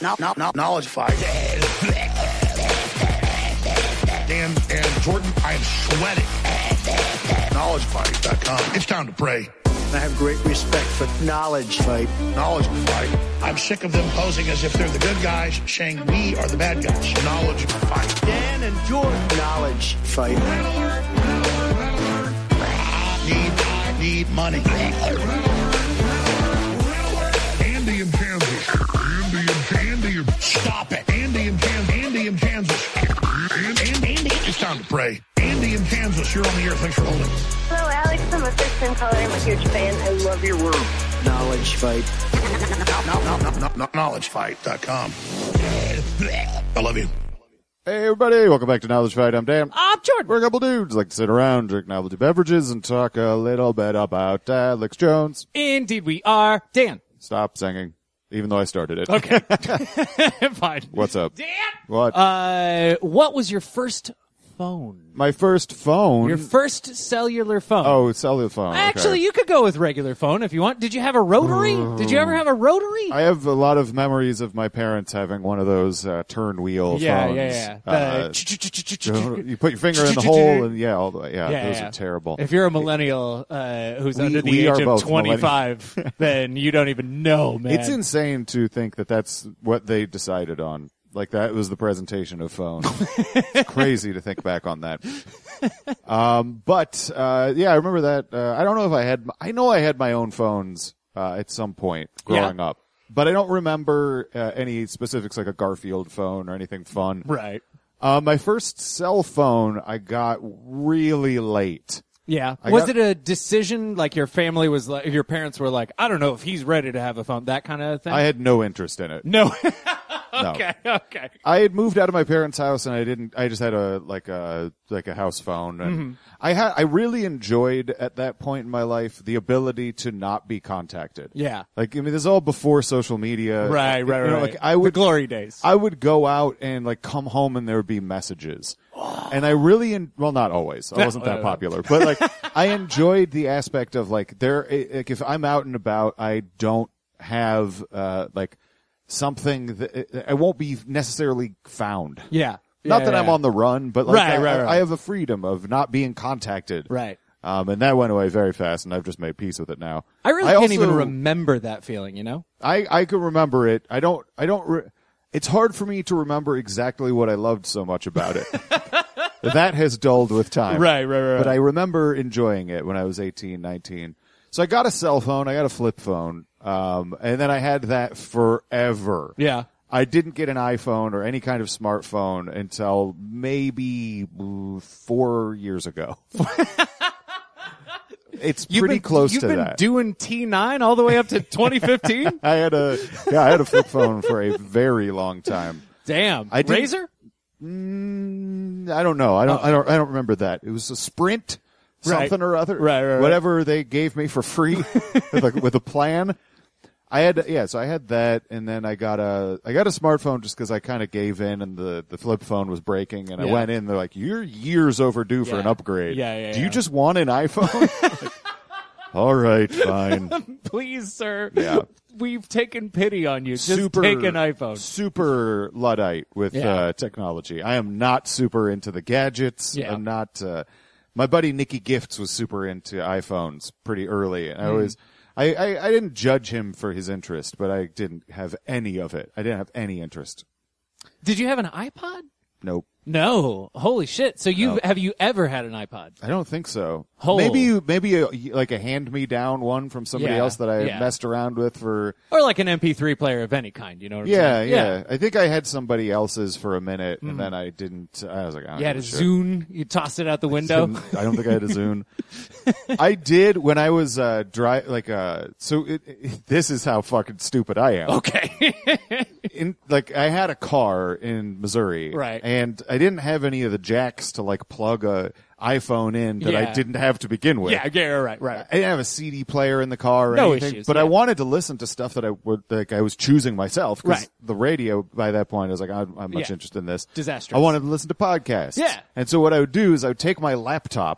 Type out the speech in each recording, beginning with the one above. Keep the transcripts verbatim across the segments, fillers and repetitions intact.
no, no, no, knowledge fight. Dan and Jordan, I am sweating. knowledge fight dot com. It's time to pray. I have great respect for knowledge fight. Knowledge fight. I'm sick of them posing as if they're the good guys, saying we are the bad guys. Knowledge fight. Dan and Jordan. Knowledge fight. Need, I need money. Andy in Kansas. Andy in Andy in Stop it. Andy in Kansas. Andy in Kansas. Andy, Andy. It's time to pray. Andy in Kansas, you're on the air. Thanks for holding. Hello, Alex. I'm a first-time caller. I'm a huge fan. I love your work. Knowledge fight. No, no, no, no, no, knowledge fight dot com. I love you. Hey, everybody. Welcome back to Knowledge Fight. I'm Dan. I'm Jordan. We're a couple dudes like to sit around, drink novelty beverages, and talk a little bit about Alex Jones. Indeed we are. Dan. Stop singing, even though I started it. Okay. Fine. What's up? Dan. What? Uh, what was your first phone? My first phone. Your first cellular phone. Oh, cellular phone. okay. Actually, you could go with regular phone if you want. Did you have a rotary? Did you ever have a rotary? I have a lot of memories of my parents having one of those uh, turn wheel yeah, phones. yeah, yeah, Uh, The- you put your finger in the hole, and yeah, all the way. Yeah, Yeah, those yeah. are terrible. If you're a millennial uh, who's We- under the we age are of both twenty-five, then you don't even know, man. It's insane to think that that's what they decided on. Like, that was the presentation of phones. It's crazy to think back on that. Um, but, uh, yeah, I remember that. Uh, I don't know if I had, I know I had my own phones, uh, at some point growing Yeah. up, but I don't remember, uh, any specifics like a Garfield phone or anything fun. Right. Uh, my first cell phone I got really late. Yeah. I Was got- it a decision like your family was like, your parents were like, I don't know if he's ready to have a phone, that kind of thing? I had no interest in it. No. No. Okay, okay. I had moved out of my parents' house and I didn't, I just had a, like a, like a house phone. And Mm-hmm. I had, I really enjoyed at that point in my life the ability to not be contacted. Yeah. Like, I mean, this is all before social media. Right, right, You right. know, like I would, the glory days. I would go out and like come home and there would be messages. And I really, en- well, not always. I wasn't that popular, but like I enjoyed the aspect of like there, like if I'm out and about, I don't have, uh, like, something that I won't be necessarily found. yeah. Not Yeah, that yeah. I'm on the run, but like Right, I, right, right. I have a freedom of not being contacted. Right. Um, and that went away very fast, and I've just made peace with it now. I really can't also- even remember that feeling, you know? I I can remember it. I don't. I don't. Re- it's hard for me to remember exactly what I loved so much about it. That has dulled with time. Right, right, right, But right. I remember enjoying it when I was eighteen, nineteen. So I got a cell phone. I got a flip phone. Um, and then I had that forever. Yeah. I didn't get an iPhone or any kind of smartphone until maybe ooh, four years ago. It's You've pretty been, close you've to been that. doing T nine all the way up to twenty fifteen? I had a yeah, I had a flip phone for a very long time. Damn. I didn't- Razor? Mm, I don't know. I don't. Oh. I don't. I don't remember that. It was a Sprint, Right. something or other. Right, right, right. Whatever they gave me for free with, a, with a plan. I had yeah, so I had that, and then I got a I got a smartphone just because I kind of gave in, and the the flip phone was breaking, and I Yeah. went in. They're like, "You're years overdue for Yeah. an upgrade. Yeah, yeah, Do you yeah. just want an iPhone?" Like, all right, fine. Please, sir. Yeah. We've taken pity on you. Just super take an iPhone. Super Luddite with Yeah. uh, technology. I am not super into the gadgets. Yeah. I'm not. Uh, my buddy Nicky Gifts was super into iPhones pretty early. Hmm. I was. I, I I didn't judge him for his interest, but I didn't have any of it. I didn't have any interest. Did you have an iPod? Nope. No. Holy shit. So you No. have you ever had an iPod? I don't think so. Oh. Maybe you, maybe a, like a hand-me-down one from somebody Yeah, else that I yeah. messed around with for. Or like an M P three player of any kind, you know what I'm Yeah, saying? yeah, I think I had somebody else's for a minute, and then I didn't. I was like, I don't You had a give a shit. Zune, you tossed it out the window. I don't think I had a Zune. I did when I was uh dry like uh so it, it, this is how fucking stupid I am. Okay. In like I had a car in Missouri, Right. and I didn't have any of the jacks to like plug a iPhone in that I Yeah. didn't have to begin with. yeah, yeah, right, right. I didn't have a C D player in the car or No anything, issues, but I yeah. wanted to listen to stuff that I would like. I was choosing myself because Right. the radio by that point I was like, I'm, I'm much Yeah. interested in this. Disastrous. I wanted to listen to podcasts. Yeah. and so what I would do is I would take my laptop,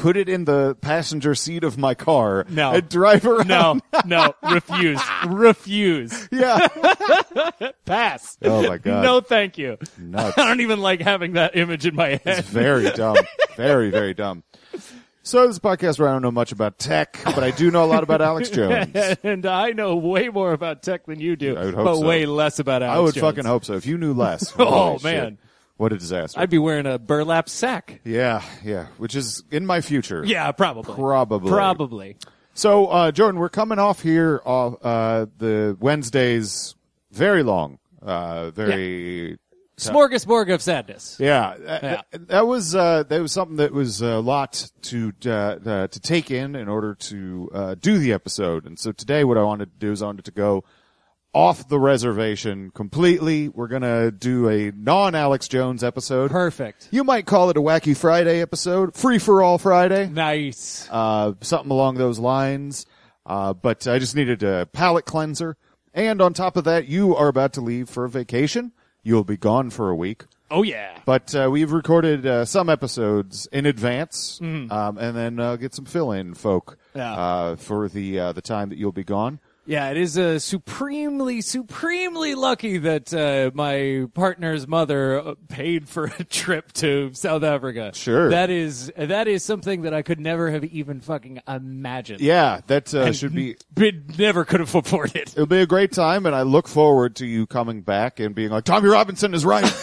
put it in the passenger seat of my car No. and drive around. No, no, refuse, refuse, Yeah. pass. Oh my God. No, thank you. Nuts. I don't even like having that image in my head. It's very dumb. Very, very dumb. So this is a podcast where I don't know much about tech, but I do know a lot about Alex Jones. And I know way more about tech than you do, I would hope but so. way less about Alex I would Jones. fucking hope so. If you knew less. Oh, holy shit. man. What a disaster. I'd be wearing a burlap sack. yeah, yeah. Which is in my future. Yeah, probably. Probably. Probably. So, uh, Jordan, we're coming off here off, uh, the Wednesdays very long. Uh, very, Smorgasbord of sadness. yeah. Yeah. That, that was, uh, that was something that was a lot to, uh, uh, to take in in order to, uh, do the episode. And so today what I wanted to do is I wanted to go off the reservation completely. We're gonna do a non-Alex Jones episode. Perfect. You might call it a Wacky Friday episode, Free for All Friday, Nice. uh, something along those lines. Uh, but I just needed a palate cleanser. And on top of that, you are about to leave for a vacation. You'll be gone for a week. Oh, yeah. But uh, we've recorded uh, some episodes in advance, Mm-hmm. um, and then uh, get some fill-in folk Yeah. uh, for the uh, the time that you'll be gone. Yeah, it is uh, supremely, supremely lucky that uh, my partner's mother uh, paid for a trip to South Africa. Sure. That is that is something that I could never have even fucking imagined. Yeah, that uh, should be. But never could have afforded. It'll be a great time, and I look forward to you coming back and being like, Tommy Robinson is right.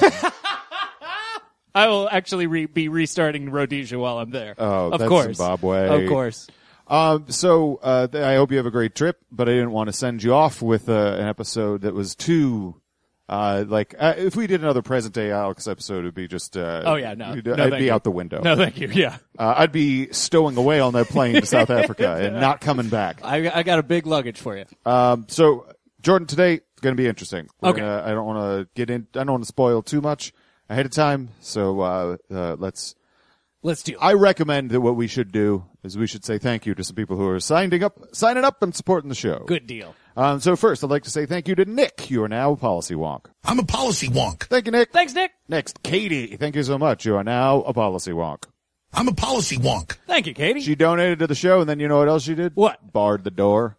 I will actually re- be restarting Rhodesia while I'm there. Oh, of that's course. Zimbabwe. Of course. Um, so uh, th- I hope you have a great trip, but I didn't want to send you off with uh, an episode that was too, uh, like, uh, if we did another present day Alex episode, it'd be just, uh, Oh, yeah, no. you'd- No, I'd thank be you. out the window. No, thank you. Yeah. Uh, I'd be stowing away on that plane to South Africa and not coming back. I, I got a big luggage for you. Um, so Jordan, today it's going to be interesting. We're Okay. Gonna, I don't want to get in, I don't want to spoil too much ahead of time. So, uh, uh, let's, Let's do it. I recommend that what we should do is we should say thank you to some people who are signing up, signing up and supporting the show. Good deal. Um, so first, I'd like to say thank you to Nick. You are now a policy wonk. I'm a policy wonk. Thank you, Nick. Thanks, Nick. Next, Katie. Thank you so much. You are now a policy wonk. I'm a policy wonk. Thank you, Katie. She donated to the show, and then you know what else she did? What? Barred the door.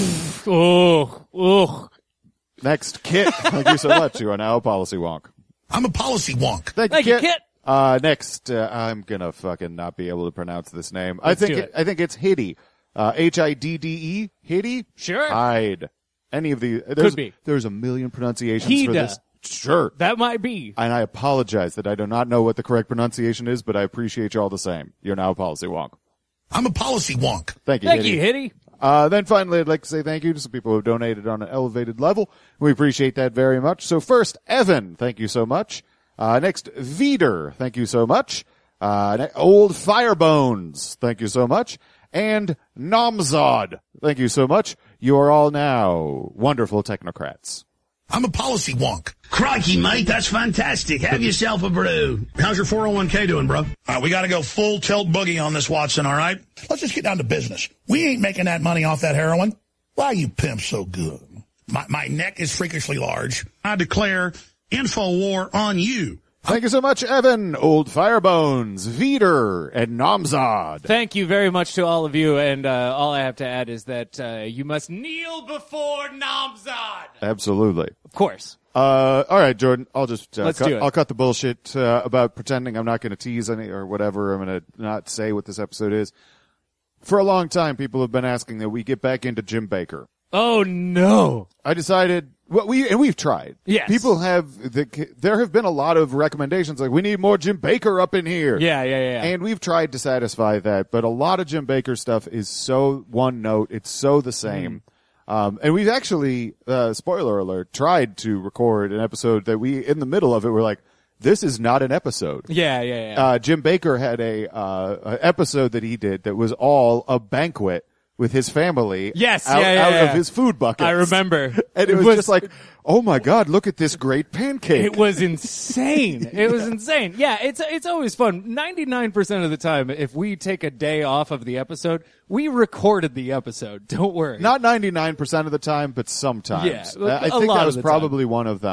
Oh, oh. Next, Kit. Thank you so much. You are now a policy wonk. I'm a policy wonk. Thank, Thank you, you, Kit. Kit. Uh, next, uh, I'm gonna fucking not be able to pronounce this name. I Let's think do it, it. I think it's Hiddy. Uh, H I D D E. Hiddy? Sure. Hide. Any of the, there's, be. There's a million pronunciations for Hida. this. Sure. That might be. And I apologize that I do not know what the correct pronunciation is, but I appreciate you all the same. You're now a policy wonk. I'm a policy wonk. Thank you. Thank Hiddy. you, Hitty. Uh, then finally, I'd like to say thank you to some people who have donated on an elevated level. We appreciate that very much. So first, Evan, thank you so much. Uh, next, Veeder, thank you so much. Uh, ne- Old Firebones, thank you so much. And Nomzod, thank you so much. You are all now wonderful technocrats. I'm a policy wonk. Crikey, mate, that's fantastic. Have yourself a brew. How's your four oh one k doing, bro? All right, we got to go full tilt boogie on this, Watson, all right? Let's just get down to business. We ain't making that money off that heroin. Why are you pimps so good? My, my neck is freakishly large. I declare info war on you. Thank you so much, Evan, Old Firebones, Veeder, and Nomzod. Thank you very much to all of you, and uh, all I have to add is that uh, you must kneel before Namzad. Absolutely. Of course. Uh, all right, Jordan. I'll just uh, Let's cut, do it. I'll cut the bullshit uh, about pretending I'm not going to tease any or whatever. I'm going to not say what this episode is. For a long time, people have been asking that we get back into Jim Baker. Oh, no. I decided, well, we and we've tried. Yes. People have. The, there have been a lot of recommendations like we need more Jim Baker up in here. Yeah, yeah, yeah. And we've tried to satisfy that, but a lot of Jim Baker stuff is so one note. It's so the same. Mm. Um, and we've actually, uh, spoiler alert, tried to record an episode that we, in the middle of it, were like, this is not an episode. yeah, yeah, yeah. Uh, Jim Baker had a, uh, an episode that he did that was all a banquet with his family. Yes, out, yeah, yeah, out yeah. of his food buckets. I remember. And it, was, just like, oh my God, look at this great pancake. It was insane. It was insane. Yeah, it's it's always fun. ninety-nine percent of the time, if we take a day off of the episode, we recorded the episode. Don't worry. Not ninety-nine percent of the time, but sometimes. Yeah, I I a think lot that of was the probably one of them.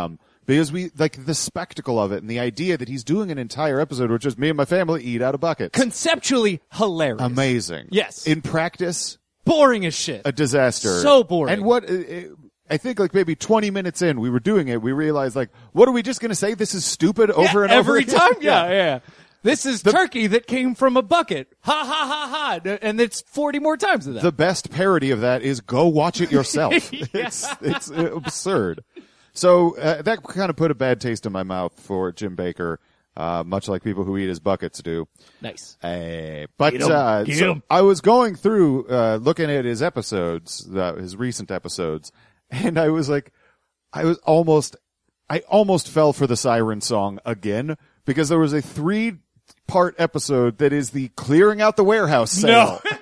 Because we, like, the spectacle of it and the idea that he's doing an entire episode where just me and my family eat out of buckets. Conceptually hilarious. Amazing. Yes. In practice, boring as shit. a disaster. So boring. And what, it, I think like maybe twenty minutes in, we were doing it, we realized like, what are we just going to say? This is stupid over yeah, and over every again? time? Yeah, yeah. yeah. This is the, turkey that came from a bucket. Ha, ha, ha, ha. And it's forty more times of that. The best parody of that is go watch it yourself. yeah. It's, it's absurd. So uh, that kind of put a bad taste in my mouth for Jim Bakker, uh, much like people who eat his buckets do. Nice. Uh, but Get 'em. uh, Get so 'em. I was going through, uh, looking at his episodes, uh, his recent episodes, and I was like, I was almost, I almost fell for the siren song again, because there was a three part episode that is the clearing out the warehouse sale. No.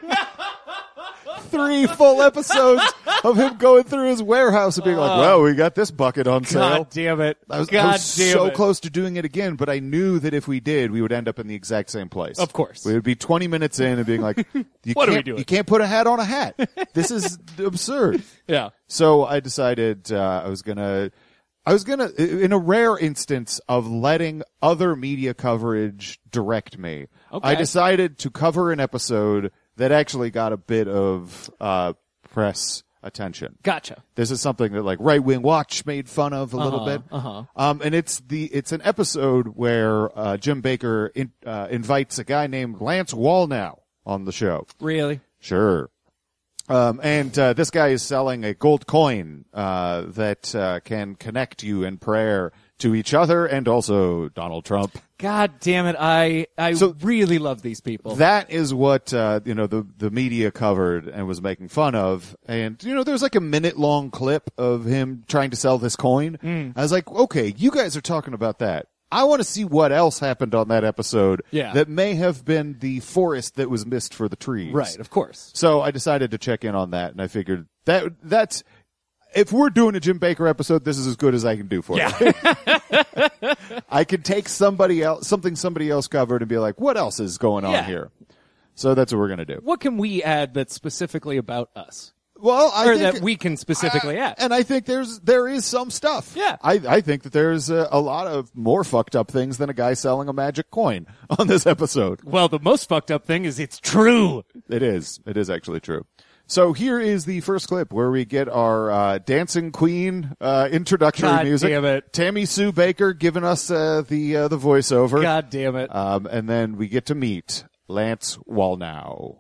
Three full episodes of him going through his warehouse and being like, well, we got this bucket on sale. God damn it. I was, God I was damn so it. close to doing it again, but I knew that if we did, we would end up in the exact same place. Of course. We would be twenty minutes in and being like, you What are can't, we doing? You can't put a hat on a hat. This is absurd. Yeah. So I decided uh, I was gonna, I was gonna, in a rare instance of letting other media coverage direct me, Okay. I decided to cover an episode that actually got a bit of uh, press attention. Gotcha. This is something that like Right Wing Watch made fun of a little bit. uh-huh. Um, and it's the, it's an episode where, uh, Jim Bakker in, uh, invites a guy named Lance Wallnau on the show. Really? Sure. Um, and, uh, this guy is selling a gold coin, uh, that, uh, can connect you in prayer to each other and also Donald Trump. God damn it. I, I So- really love these people. That is what, uh, you know, the, the media covered and was making fun of. And, you know, there's like a minute long clip of him trying to sell this coin. Mm. I was like, okay, you guys are talking about that. I want to see what else happened on that episode Yeah. that may have been the forest that was missed for the trees. Right, of course. So I decided to check in on that, and I figured that that's, if we're doing a Jim Bakker episode, this is as good as I can do for Yeah. you. I could take somebody else, something somebody else covered and be like, what else is going on Yeah. here? So that's what we're going to do. What can we add that's specifically about us? Well, I or think, that we can specifically uh, add. and I think there's, there is some stuff. Yeah. I, I think that there's a, a lot of more fucked up things than a guy selling a magic coin on this episode. Well, the most fucked up thing is it's true. It is. It is actually true. So here is the first clip where we get our uh, dancing queen uh, introductory God music. damn it. Tammy Sue Bakker giving us uh, the uh, the voiceover. God damn it. Um, and then we get to meet Lance Wallnau.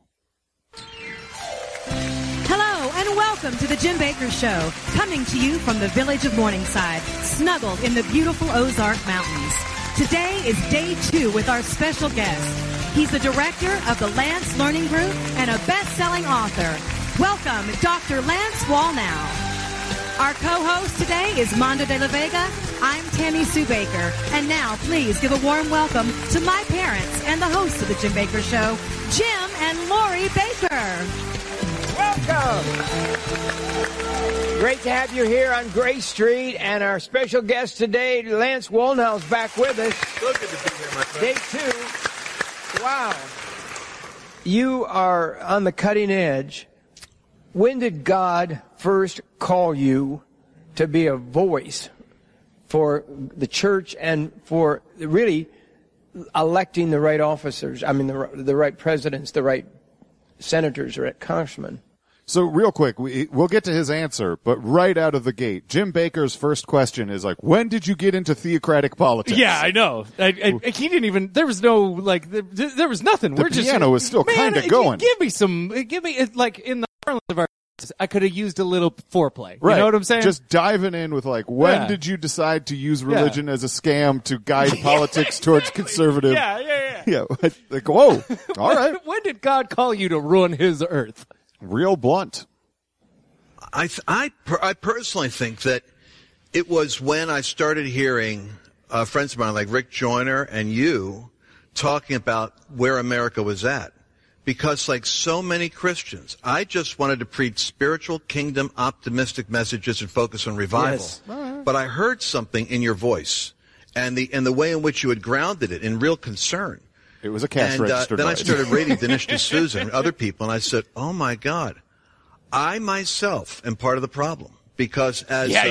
Hello and welcome to the Jim Bakker Show, coming to you from the village of Morningside, snuggled in the beautiful Ozark Mountains. Today is day two with our special guest. He's the director of the Lance Learning Group and a best-selling author. Welcome, Doctor Lance Wallnau. Our co-host today is Mondo de la Vega. I'm Tammy Sue Bakker. And now, please give a warm welcome to my parents and the host of the Jim Bakker Show, Jim and Lori Bakker. Welcome. Great to have you here on Gray Street, and our special guest today, Lance Wallnau, is back with us. So good to be here, my friend. Day two. Wow. You are on the cutting edge. When did God first call you to be a voice for the church and for really electing the right officers? I mean, the, the right presidents, the right senators, the right congressmen. So real quick, we, we'll get to his answer, but right out of the gate, Jim Bakker's first question is like, when did you get into theocratic politics? Yeah, I know. I, I, he didn't even. There was no like. There, there was nothing. The We're just piano was still man, kinda g- going. Give me some. Give me it, like in the parlance of our. I could have used a little foreplay. Right. You know what I'm saying? Just diving in with like, when Yeah. did you decide to use religion as a scam to guide politics towards conservative? yeah, yeah, yeah. Yeah. Like, whoa. All right. When did God call you to ruin His earth? Real blunt. I, th- I, per- I personally think that it was when I started hearing uh, friends of mine like Rick Joyner and you talking about where America was at. Because like so many Christians, I just wanted to preach spiritual kingdom optimistic messages and focus on revival. Yes. But I heard something in your voice and the, and the way in which you had grounded it in real concern. It was a cash And uh, register. then I noise. started reading Dinesh D'Souza and other people, and I said, oh, my God, I myself am part of the problem. Because as Yeah, you uh, are.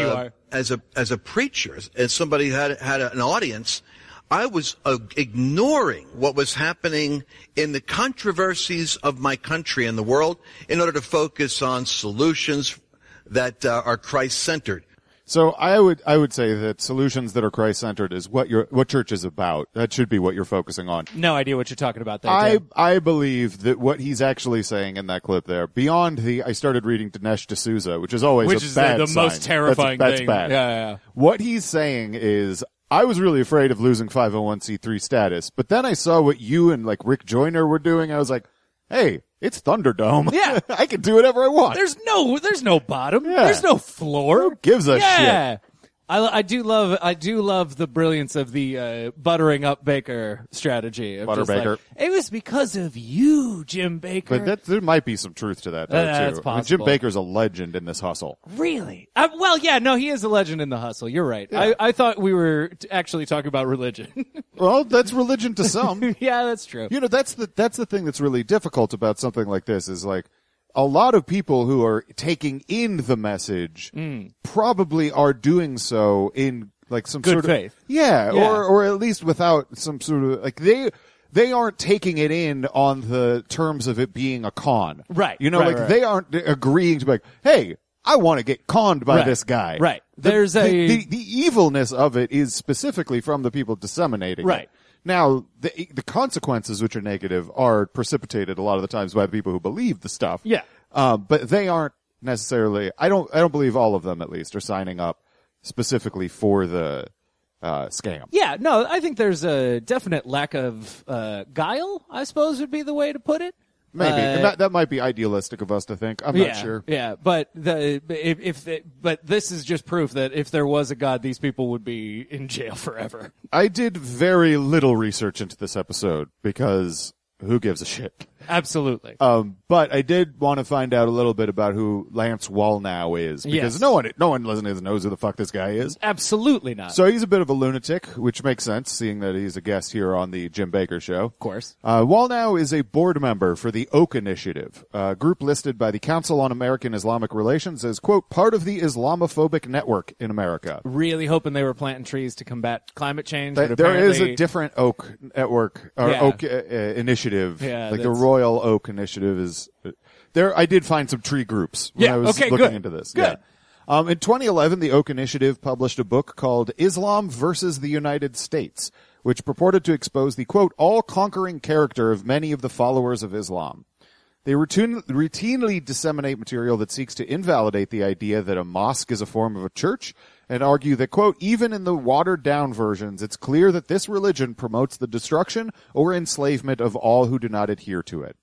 as a as a preacher, as somebody who had had an audience, I was uh, ignoring what was happening in the controversies of my country and the world in order to focus on solutions that uh, are Christ-centered. So I would I would say that solutions that are Christ-centered is what your what church is about. That should be what you're focusing on. No idea what you're talking about there, I Dan. I believe that what he's actually saying in that clip there, beyond the I started reading Dinesh D'Souza, which is always Which a is bad the, the sign. most terrifying that's, thing. That's bad. Yeah, yeah, yeah. What he's saying is, I was really afraid of losing five oh one c three status, but then I saw what you and like Rick Joyner were doing. I was like, hey, it's Thunderdome. Yeah. I can do whatever I want. There's no, there's no bottom. Yeah. There's no floor. Who gives a yeah. shit? I, I do love, I do love the brilliance of the uh, buttering up Baker strategy. Of Butter just like, Baker. it was because of you, Jim Baker. But that, there might be some truth to that, though, Uh, too. that's I mean, Jim possible. Baker's a legend in this hustle. Really? Uh, well, yeah, no, he is a legend in the hustle. You're right. Yeah. I, I thought we were t- actually talking about religion. Well, that's religion to some. Yeah, that's true. You know, that's the that's the thing that's really difficult about something like this is like a lot of people who are taking in the message Mm. probably are doing so in like some Good sort of faith. Yeah, Yeah. or or at least without some sort of like they they aren't taking it in on the terms of it being a con. Right, You know, right, like right. they aren't agreeing to be like, "Hey, I want to get conned by Right, this guy." right. The- There's the, a- the, the evilness of it is specifically from the people disseminating Right. it. Now, the the consequences, which are negative, are precipitated a lot of the times by the people who believe the stuff. Yeah. Um, but they aren't necessarily. I don't. I don't believe all of them, at least, are signing up specifically for the uh, scam. Yeah, no, I think there's a definite lack of uh, guile, I suppose would be the way to put it. Maybe Uh, and that that might be idealistic of us to think. I'm yeah, not sure. Yeah, but the if, if it, but this is just proof that if there was a God, these people would be in jail forever. I did very little research into this episode because who gives a shit? Absolutely. Um, but I did want to find out a little bit about who Lance Wallnow is because Yes. no one, no one listening knows who the fuck this guy is. Absolutely not. So he's a bit of a lunatic, which makes sense, seeing that he's a guest here on the Jim Baker Show. of course. Uh, Wallnow is a board member for the Oak Initiative, a group listed by the Council on American Islamic Relations as, quote, part of the Islamophobic network in America. Really hoping they were planting trees to combat climate change. Th- but there is apparently- a different Oak network, or Yeah. Oak uh, uh, initiative, Yeah, like the that's- Royal Oak Initiative is, uh, there, I did find some tree groups when Yeah, I was okay, looking good, into this. good. Yeah. Um, in twenty eleven, the Oak Initiative published a book called Islam versus the United States, which purported to expose the, quote, all-conquering character of many of the followers of Islam. They routine, routinely disseminate material that seeks to invalidate the idea that a mosque is a form of a church and argue that, quote, even in the watered-down versions, it's clear that this religion promotes the destruction or enslavement of all who do not adhere to it.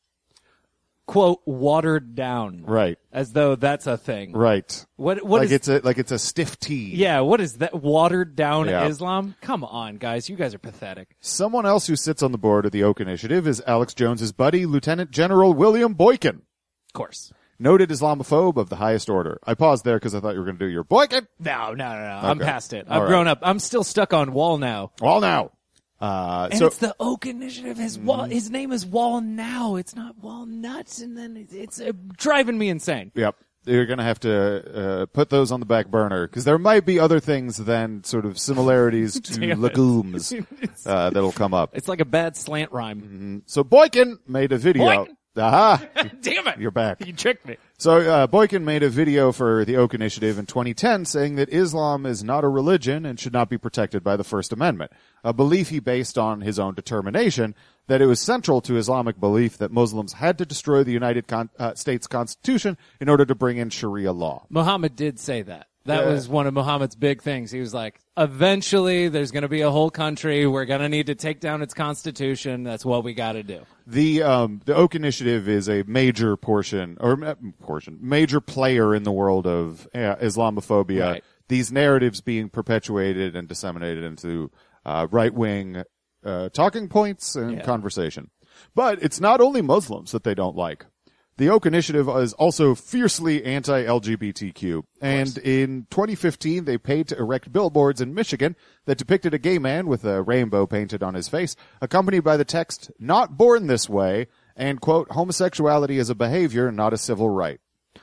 quote watered down. Right. As though that's a thing. Right. What what like is it's a like it's a stiff tea. Yeah, what is that? Watered down Yeah. Islam? Come on, guys. You guys are pathetic. Someone else who sits on the board of the Oak Initiative is Alex Jones's buddy, Lieutenant General William Boykin. Of course. Noted Islamophobe of the highest order. I paused there because I thought you were going to do your Boykin. No, no, no, no. I'm Okay. past it. All I've right. grown up. I'm still stuck on Wall now. Well, now. Uh, And so it's the Oak Initiative. His wall, his name is Wall Now. It's not Walnuts. And then it's, it's uh, driving me insane. Yep. You're going to have to uh, put those on the back burner because there might be other things than sort of similarities to Damn it. legumes uh, that'll come up. It's like a bad slant rhyme. So Boykin made a video. Boykin? Aha! Damn it. You're back. You tricked me. So uh, Boykin made a video for the Oak Initiative in twenty ten saying that Islam is not a religion and should not be protected by the First Amendment, a belief he based on his own determination that it was central to Islamic belief that Muslims had to destroy the United Con- uh, States Constitution in order to bring in Sharia law. Muhammad did say that. That Yeah. was one of Muhammad's big things. He was like, eventually there's going to be a whole country. We're going to need to take down its constitution. That's what we got to do. The um, the Oak Initiative is a major portion, or uh, portion, major player in the world of uh, Islamophobia. Right. These narratives being perpetuated and disseminated into uh, right-wing uh, talking points and Yeah. conversation. But it's not only Muslims that they don't like. The Oak Initiative is also fiercely anti-L G B T Q. And in twenty fifteen, they paid to erect billboards in Michigan that depicted a gay man with a rainbow painted on his face, accompanied by the text, "Not born this way," and, quote, "homosexuality is a behavior, not a civil right."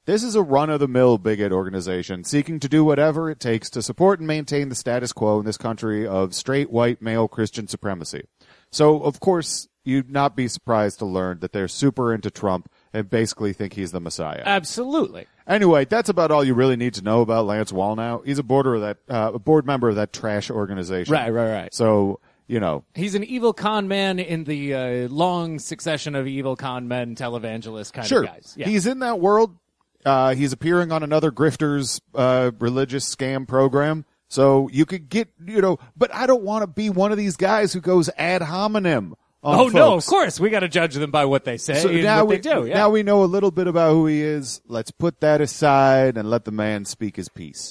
This is a run-of-the-mill bigot organization seeking to do whatever it takes to support and maintain the status quo in this country of straight, white, male Christian supremacy. So, of course, you'd not be surprised to learn that they're super into Trump and basically think he's the Messiah. Absolutely. Anyway, that's about all you really need to know about Lance Wallnau. He's a board of that, uh, a board member of that trash organization. Right, right, right. So, you know. He's an evil con man in the uh, long succession of evil con men, televangelist kind Sure. of guys. Yeah. He's in that world. Uh, he's appearing on another grifter's uh, religious scam program. So you could get, you know, but I don't want to be one of these guys who goes ad hominem on Oh, folks. no, of course. We got to judge them by what they say So and now what we, they do. Yeah. now we know a little bit about who he is. Let's put that aside and let the man speak his piece.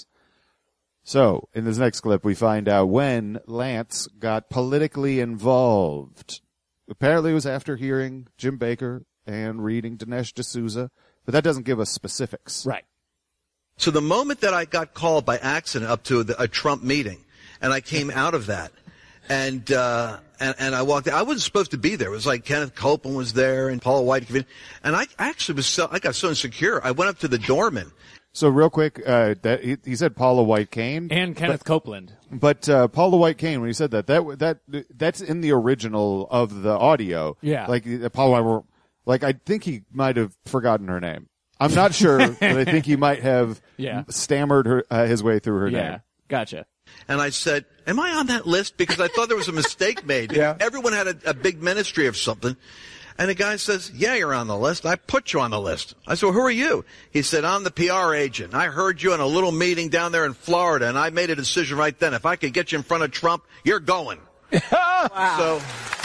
So, in this next clip, we find out when Lance got politically involved. Apparently it was after hearing Jim Baker and reading Dinesh D'Souza, but that doesn't give us specifics. Right. So the moment that I got called by accident up to the, a Trump meeting, and I came out of that, and, uh, and, and I walked, I wasn't supposed to be there. It was like Kenneth Copeland was there and Paula White, and I actually was so, I got so insecure. I went up to the doorman. So real quick, uh, that he, he said Paula White Kane And Kenneth but, Copeland. But uh, Paula White Kane, when he said that, that that that's in the original of the audio. Yeah. Like uh, Paula, like I think he might have forgotten her name. I'm not sure, but I think he might have Yeah. stammered her, uh, his way through her Yeah. name. Gotcha. And I said, am I on that list? Because I thought there was a mistake made. Yeah. Everyone had a, a big ministry of something. And the guy says, yeah, you're on the list. I put you on the list. I said, well, who are you? He said, I'm the P R agent. I heard you in a little meeting down there in Florida, and I made a decision right then. If I could get you in front of Trump, you're going. Wow. So,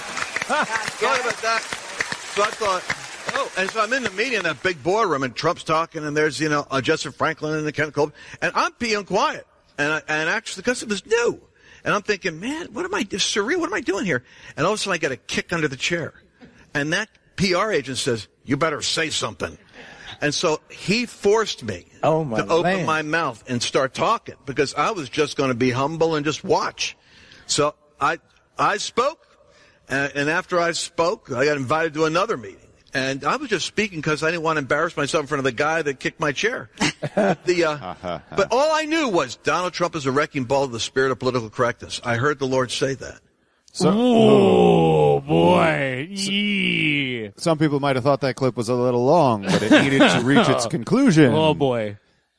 sorry about that. So I thought, oh, and so I'm in the meeting in that big boardroom, and Trump's talking, and there's, you know, uh, Justin Franklin and the Kenneth Copeland, and I'm being quiet. And I, and actually, because it was new. And I'm thinking, man, what am I, this is surreal, what am I doing here? And all of a sudden I get a kick under the chair. And that P R agent says, you better say something. And so he forced me Oh, my to open land. my mouth and start talking because I was just going to be humble and just watch. So I, I spoke. And, and after I spoke, I got invited to another meeting. And I was just speaking because I didn't want to embarrass myself in front of the guy that kicked my chair. the, uh, but all I knew was Donald Trump is a wrecking ball of the spirit of political correctness. I heard the Lord say that. So, Oh, boy. Yee. some people might have thought that clip was a little long, but it needed to reach its conclusion. Oh, boy.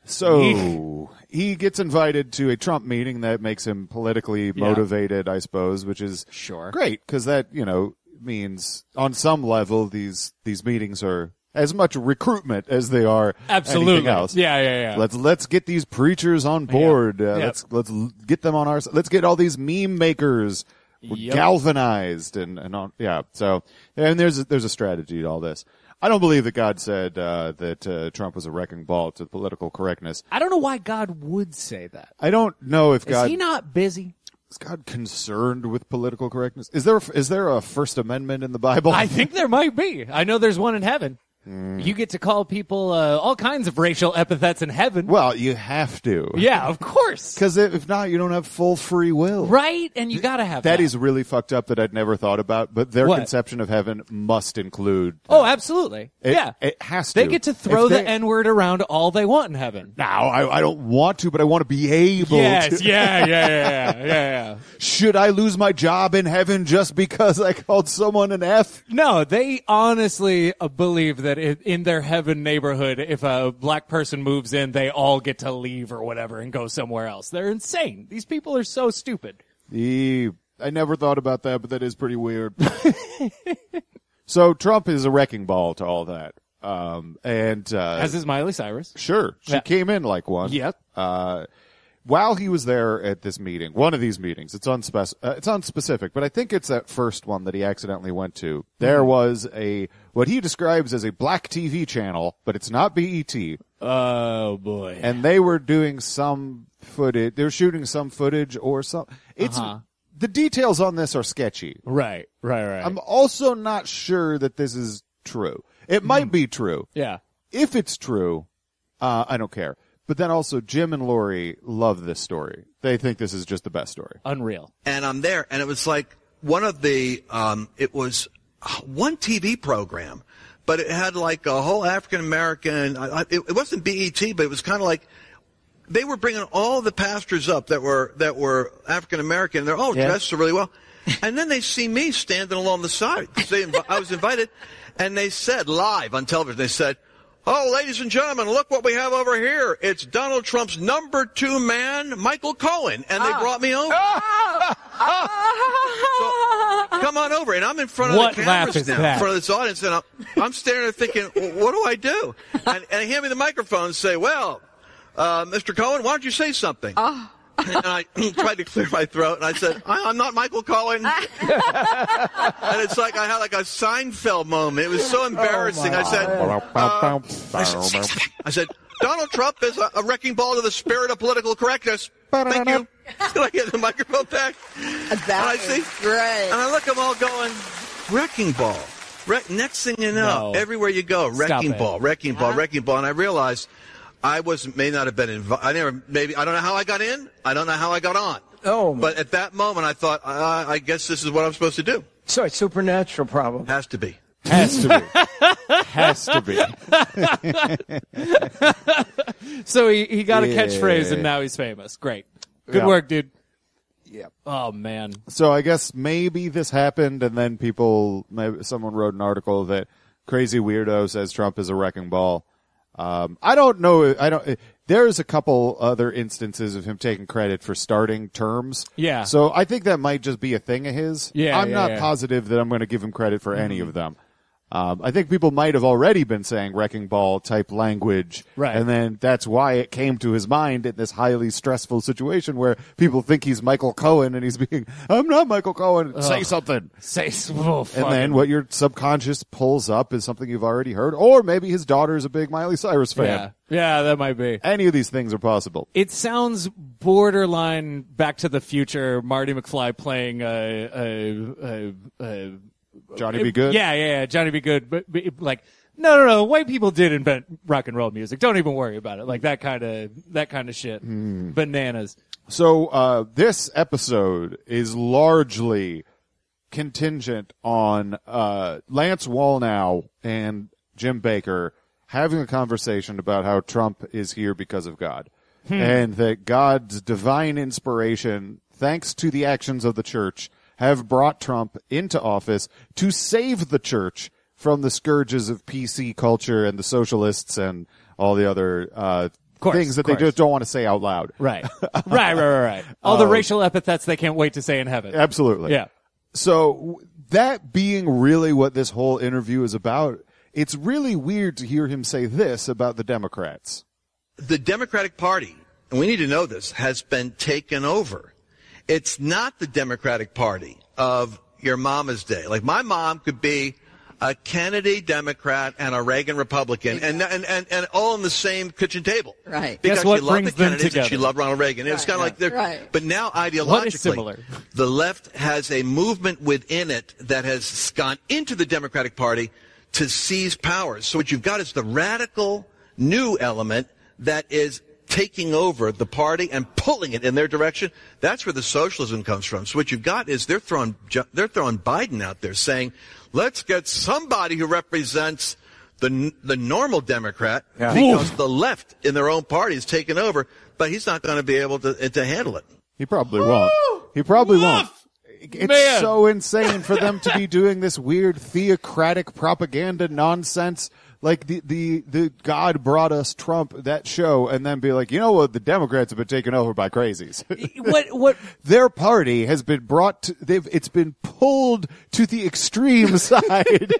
So he gets invited to a Trump meeting that makes him politically Yeah. motivated, I suppose, which is Sure. great because that, you know, means on some level these these meetings are as much recruitment as they are Absolutely. anything else. Yeah, yeah, yeah. Let's let's get these preachers on board. Uh, Yeah. Let's let's l- get them on our. Let's get all these meme makers Yep. galvanized and and on. Yeah. So and there's a, there's a strategy to all this. I don't believe that God said uh, that uh, Trump was a wrecking ball to political correctness. I don't know why God would say that. I don't know if Is God he not busy? is God concerned with political correctness. Is there is there a First Amendment in the Bible? I think there might be. I know there's one in heaven. You get to call people uh, all kinds of racial epithets in heaven. Well, you have to. Yeah, of course. Because if not, you don't have full free will. Right? And you got to have that. That is really fucked up that I'd never thought about, but their What? conception of heaven must include. Oh, absolutely. It, yeah. It has to. They get to throw If the they- N-word around all they want in heaven. Now, I, I don't want to, but I want to be able Yes, to. yeah, yeah, yeah, yeah, yeah, yeah. Should I lose my job in heaven just because I called someone an F? No, they honestly uh, believe that i- in their heaven neighborhood, if a black person moves in, they all get to leave or whatever and go somewhere else. They're insane. These people are so stupid. E- I never thought about that, but that is pretty weird. So Trump is a wrecking ball to all that. Um, and, uh, As is Miley Cyrus. sure, she Yeah. came in like one. Yep. Uh, while he was there at this meeting, one of these meetings, it's unspec- uh, it's unspecific, but I think it's that first one that he accidentally went to. There was a, what he describes as a black T V channel, but it's not B E T. Oh, boy. And they were doing some footage, they were shooting some footage or some, it's, Uh-huh. the details on this are sketchy. Right, right, right. I'm also not sure that this is true. It might be true. yeah. If it's true, uh, I don't care. But then also, Jim and Lori love this story. They think this is just the best story. Unreal. And I'm there, and it was like one of the, um, it was one T V program but it had like a whole African American. It, it wasn't B E T, but it was kind of like they were bringing all the pastors up that were that were African American. They're all Yeah. dressed so really well, and then they see me standing along the side. 'Cause They, inv- I was invited, and they said live on television. They said, "Oh, ladies and gentlemen, look what we have over here. It's Donald Trump's number two man, Michael Cohen." And they brought me over. So, come on over. And I'm in front of What the laugh cameras is now, that? in front of this audience. And I'm, I'm standing there thinking, well, what do I do? And, and they hand me the microphone and say, well, uh, Mister Cohen, why don't you say something? Oh. And I tried to clear my throat, and I said, I, I'm not Michael Cohen. And it's like I had like a Seinfeld moment. It was so embarrassing. I said, uh, I said, I said, Donald Trump is a, a wrecking ball to the spirit of political correctness. Thank you. Till I get the microphone back. That and I is see, great. and I look at them all going, wrecking ball. Wreck, next thing you know, No. everywhere you go, wrecking it. ball, wrecking ball, wrecking ball. And I realized I was may not have been invited. I never, maybe, I don't know how I got in. I don't know how I got on. Oh, But at that moment, I thought, uh, I guess this is what I'm supposed to do. so it's supernatural, probably. Has to be. Has to be. Has to be. So he, he got a Yeah. catchphrase and now he's famous. Great. Good Yeah. work, dude. Yeah. Oh, man. So I guess maybe this happened, and then people, maybe someone wrote an article that crazy weirdo says Trump is a wrecking ball. Um, I don't know. I don't. There's a couple other instances of him taking credit for starting terms. Yeah. So I think that might just be a thing of his. Yeah, I'm yeah, not yeah. positive that I'm going to give him credit for any of them. Um, I think people might have already been saying wrecking ball type language. Right. And then that's why it came to his mind in this highly stressful situation where people think he's Michael Cohen and he's being, I'm not Michael Cohen. Say something. Say oh, And then what your subconscious pulls up is something you've already heard. Or maybe his daughter's a big Miley Cyrus fan. Yeah. Yeah, that might be. Any of these things are possible. It sounds borderline Back to the Future, Marty McFly playing a, a, a, a Johnny Be Good? Yeah, yeah, yeah, Johnny Be Good. But, but like, no, no, no. White people did invent rock and roll music. Don't even worry about it. Like that kind of that kind of shit. Hmm. Bananas. So uh, this episode is largely contingent on uh, Lance Wallnau and Jim Baker having a conversation about how Trump is here because of God. Hmm. And that God's divine inspiration, thanks to the actions of the church, have brought Trump into office to save the church from the scourges of P C culture and the socialists and all the other uh, Course, things that they course. just don't want to say out loud. Right. right, right, right, right. All the Um, racial epithets they can't wait to say in heaven. Absolutely. Yeah. So w- that being really what this whole interview is about, it's really weird to hear him say this about the Democrats. The Democratic Party, and we need to know this, has been taken over. It's not the Democratic Party of your mama's day. Like my mom could be a Kennedy Democrat and a Reagan Republican, and and and, and all on the same kitchen table. Right. Because Guess what she loved brings the them Kennedys and she together? loved Ronald Reagan. It was kind of like they're, Right. but now ideologically, What is similar? the left has a movement within it that has gone into the Democratic Party to seize powers. So what you've got is the radical new element that is taking over the party and pulling it in their direction. That's where the socialism comes from. So what you've got is they're throwing they're throwing Biden out there saying, let's get somebody who represents the the normal Democrat Yeah. because the left in their own party is taking over, but he's not going to be able to to handle it. He probably won't. He probably won't. It's Man. so insane for them to be doing this weird theocratic propaganda nonsense. Like the, the, the God brought us Trump, that show, and then be like, you know what, the Democrats have been taken over by crazies. what what Their party has been brought to, they've, it's been pulled to the extreme side.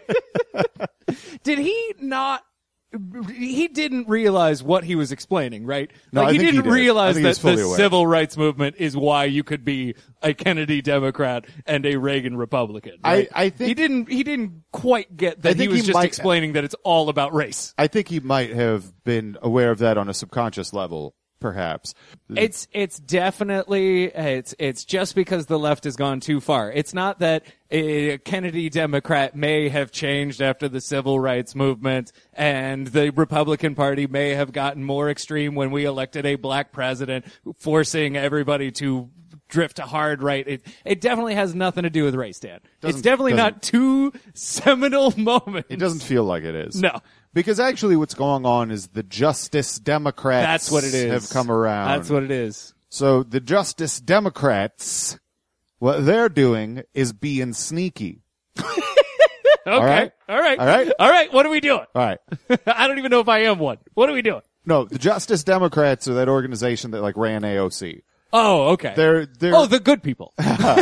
did he not he didn't realize what he was explaining, right? No, like I he think he didn't did. I realize think that he's fully the aware. civil rights movement is why you could be a Kennedy Democrat and a Reagan Republican. I- Right? I think- he didn't he didn't quite get I that he think was he just might- explaining that it's all about race. I think he might have been aware of that on a subconscious level, perhaps. It's it's definitely it's it's just because the left has gone too far. It's not that a Kennedy Democrat may have changed after the civil rights movement, and the Republican Party may have gotten more extreme when we elected a black president, forcing everybody to drift to hard right. It it definitely has nothing to do with race, Dan. Doesn't- It's definitely doesn't- not two seminal moments. It doesn't feel like it is. No. Because actually what's going on is the Justice Democrats That's what it is. have come around. That's what it is. So the Justice Democrats, what they're doing is being sneaky. Okay. All right. All right. All right. All right. What are we doing? All right. I don't even know if I am one. What are we doing? No, the Justice Democrats are that organization that like ran A O C. Oh, okay. They're, they're, oh, the good people.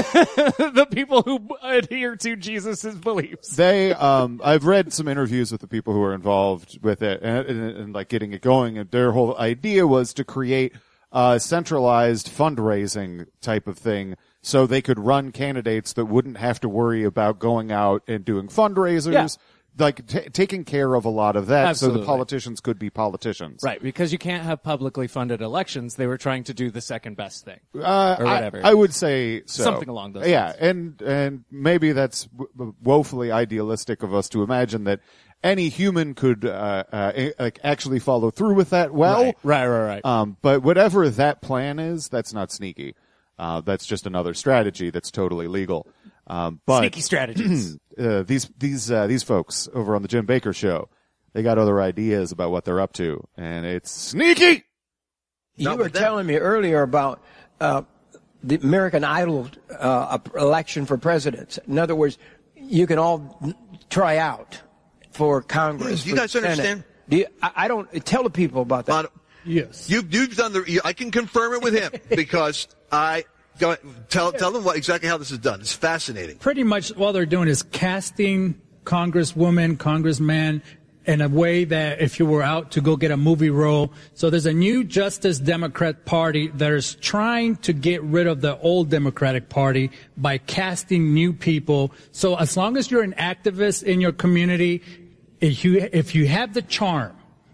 The people who adhere to Jesus' beliefs. They, um, I've read some interviews with the people who are involved with it and, and, and like getting it going. And their whole idea was to create a centralized fundraising type of thing so they could run candidates that wouldn't have to worry about going out and doing fundraisers. Yeah. Like t- taking care of a lot of that Absolutely. so the politicians could be politicians. Right, because you can't have publicly funded elections. They were trying to do the second best thing. Uh, or whatever. I, I would say so. Something along those yeah, lines. and and maybe that's w- woefully idealistic of us to imagine that any human could uh, uh, a- like actually follow through with that well. Right, right, right. right. Um, but whatever that plan is, that's not sneaky. Uh, that's just another strategy that's totally legal. Um, but Sneaky strategies. uh, these these uh, these folks over on the Jim Baker Show, they got other ideas about what they're up to, and it's sneaky. You Not were with them. telling me earlier about uh, the American Idol uh, election for presidents. In other words, you can all try out for Congress. Do you for guys Senate. understand? Do you, I, I don't tell the people about that. Lot- Yes. You've, you've done the. You, I can confirm it with him because I go tell tell them what exactly how this is done. It's fascinating. Pretty much all they're doing is casting congresswoman, congressman in a way that if you were out to go get a movie role. So there's a new Justice Democrat Party that is trying to get rid of the old Democratic Party by casting new people. So as long as you're an activist in your community, if you if you have the charm,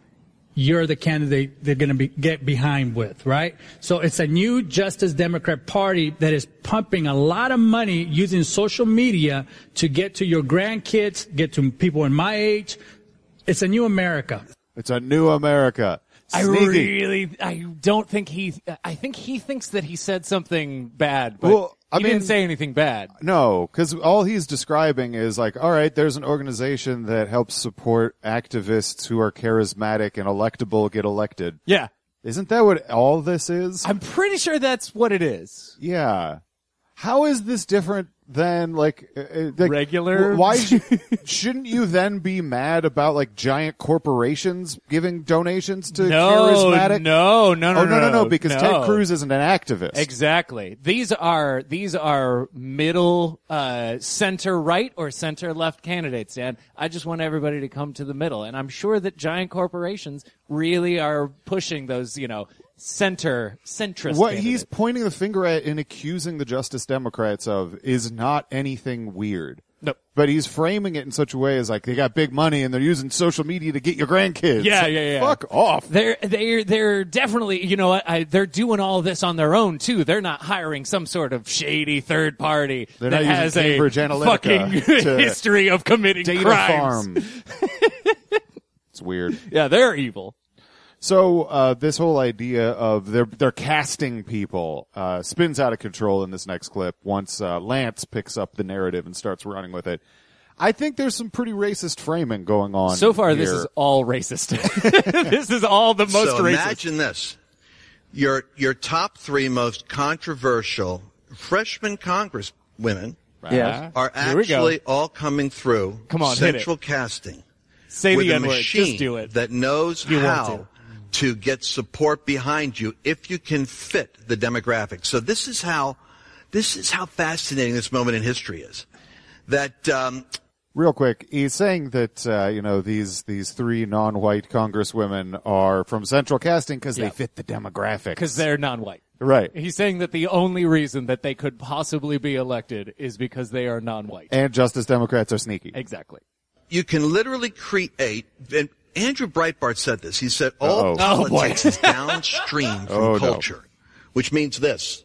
you're the candidate they're going to be, get behind with, right? So it's a new Justice Democrat Party that is pumping a lot of money using social media to get to your grandkids, get to people in my age. It's a new America. It's a new America. I Sneaky. really, I don't think he, I think he thinks that he said something bad, but Well, I he mean- didn't say anything bad. No, because all he's describing is like, all right, there's an organization that helps support activists who are charismatic and electable get elected. Yeah. Isn't that what all this is? I'm pretty sure that's what it is. Yeah. How is this different than like, uh, uh, like Regular? wh- Why sh- shouldn't you then be mad about like giant corporations giving donations to No, charismatic? no, no, no, oh no, no, no, no, because no. Ted Cruz isn't an activist. Exactly. These are these are middle, uh, center right or center left candidates, Dan. I just want everybody to come to the middle, and I'm sure that giant corporations really are pushing those, you know, center centrist. What candidates. he's pointing the finger at and accusing the Justice Democrats of is not anything weird. Nope. But he's framing it in such a way as like they got big money and they're using social media to get your grandkids. Yeah, yeah, yeah. Fuck off. They're they're they're definitely, you know what? I, they're doing all this on their own too. They're not hiring some sort of shady third party They're that not using has a Cambridge Analytica fucking to history of committing Data crimes. farm. It's weird. Yeah, they're evil. So uh, this whole idea of they're they're casting people uh, spins out of control in this next clip. Once uh, Lance picks up the narrative and starts running with it, I think there's some pretty racist framing going on. So far, this here. is all racist. This is all the most so racist. imagine this: your your top three most controversial freshman congresswomen Yes. are Here we go. actually all coming through Come on, hit it. central casting. Say with the a N-word. machine Just do it. that knows You won't how to get support behind you if you can fit the demographics. So this is how this is how fascinating this moment in history is. That um, Real quick, he's saying that uh, you know these these three non-white congresswomen are from central casting because Yeah. they fit the demographics. Because they're non-white. Right. He's saying that the only reason that they could possibly be elected is because they are non-white. And Justice Democrats are sneaky. Exactly. you can literally create. And Andrew Breitbart said this. He said all Uh-oh. politics is downstream from Oh, no. culture, which means this: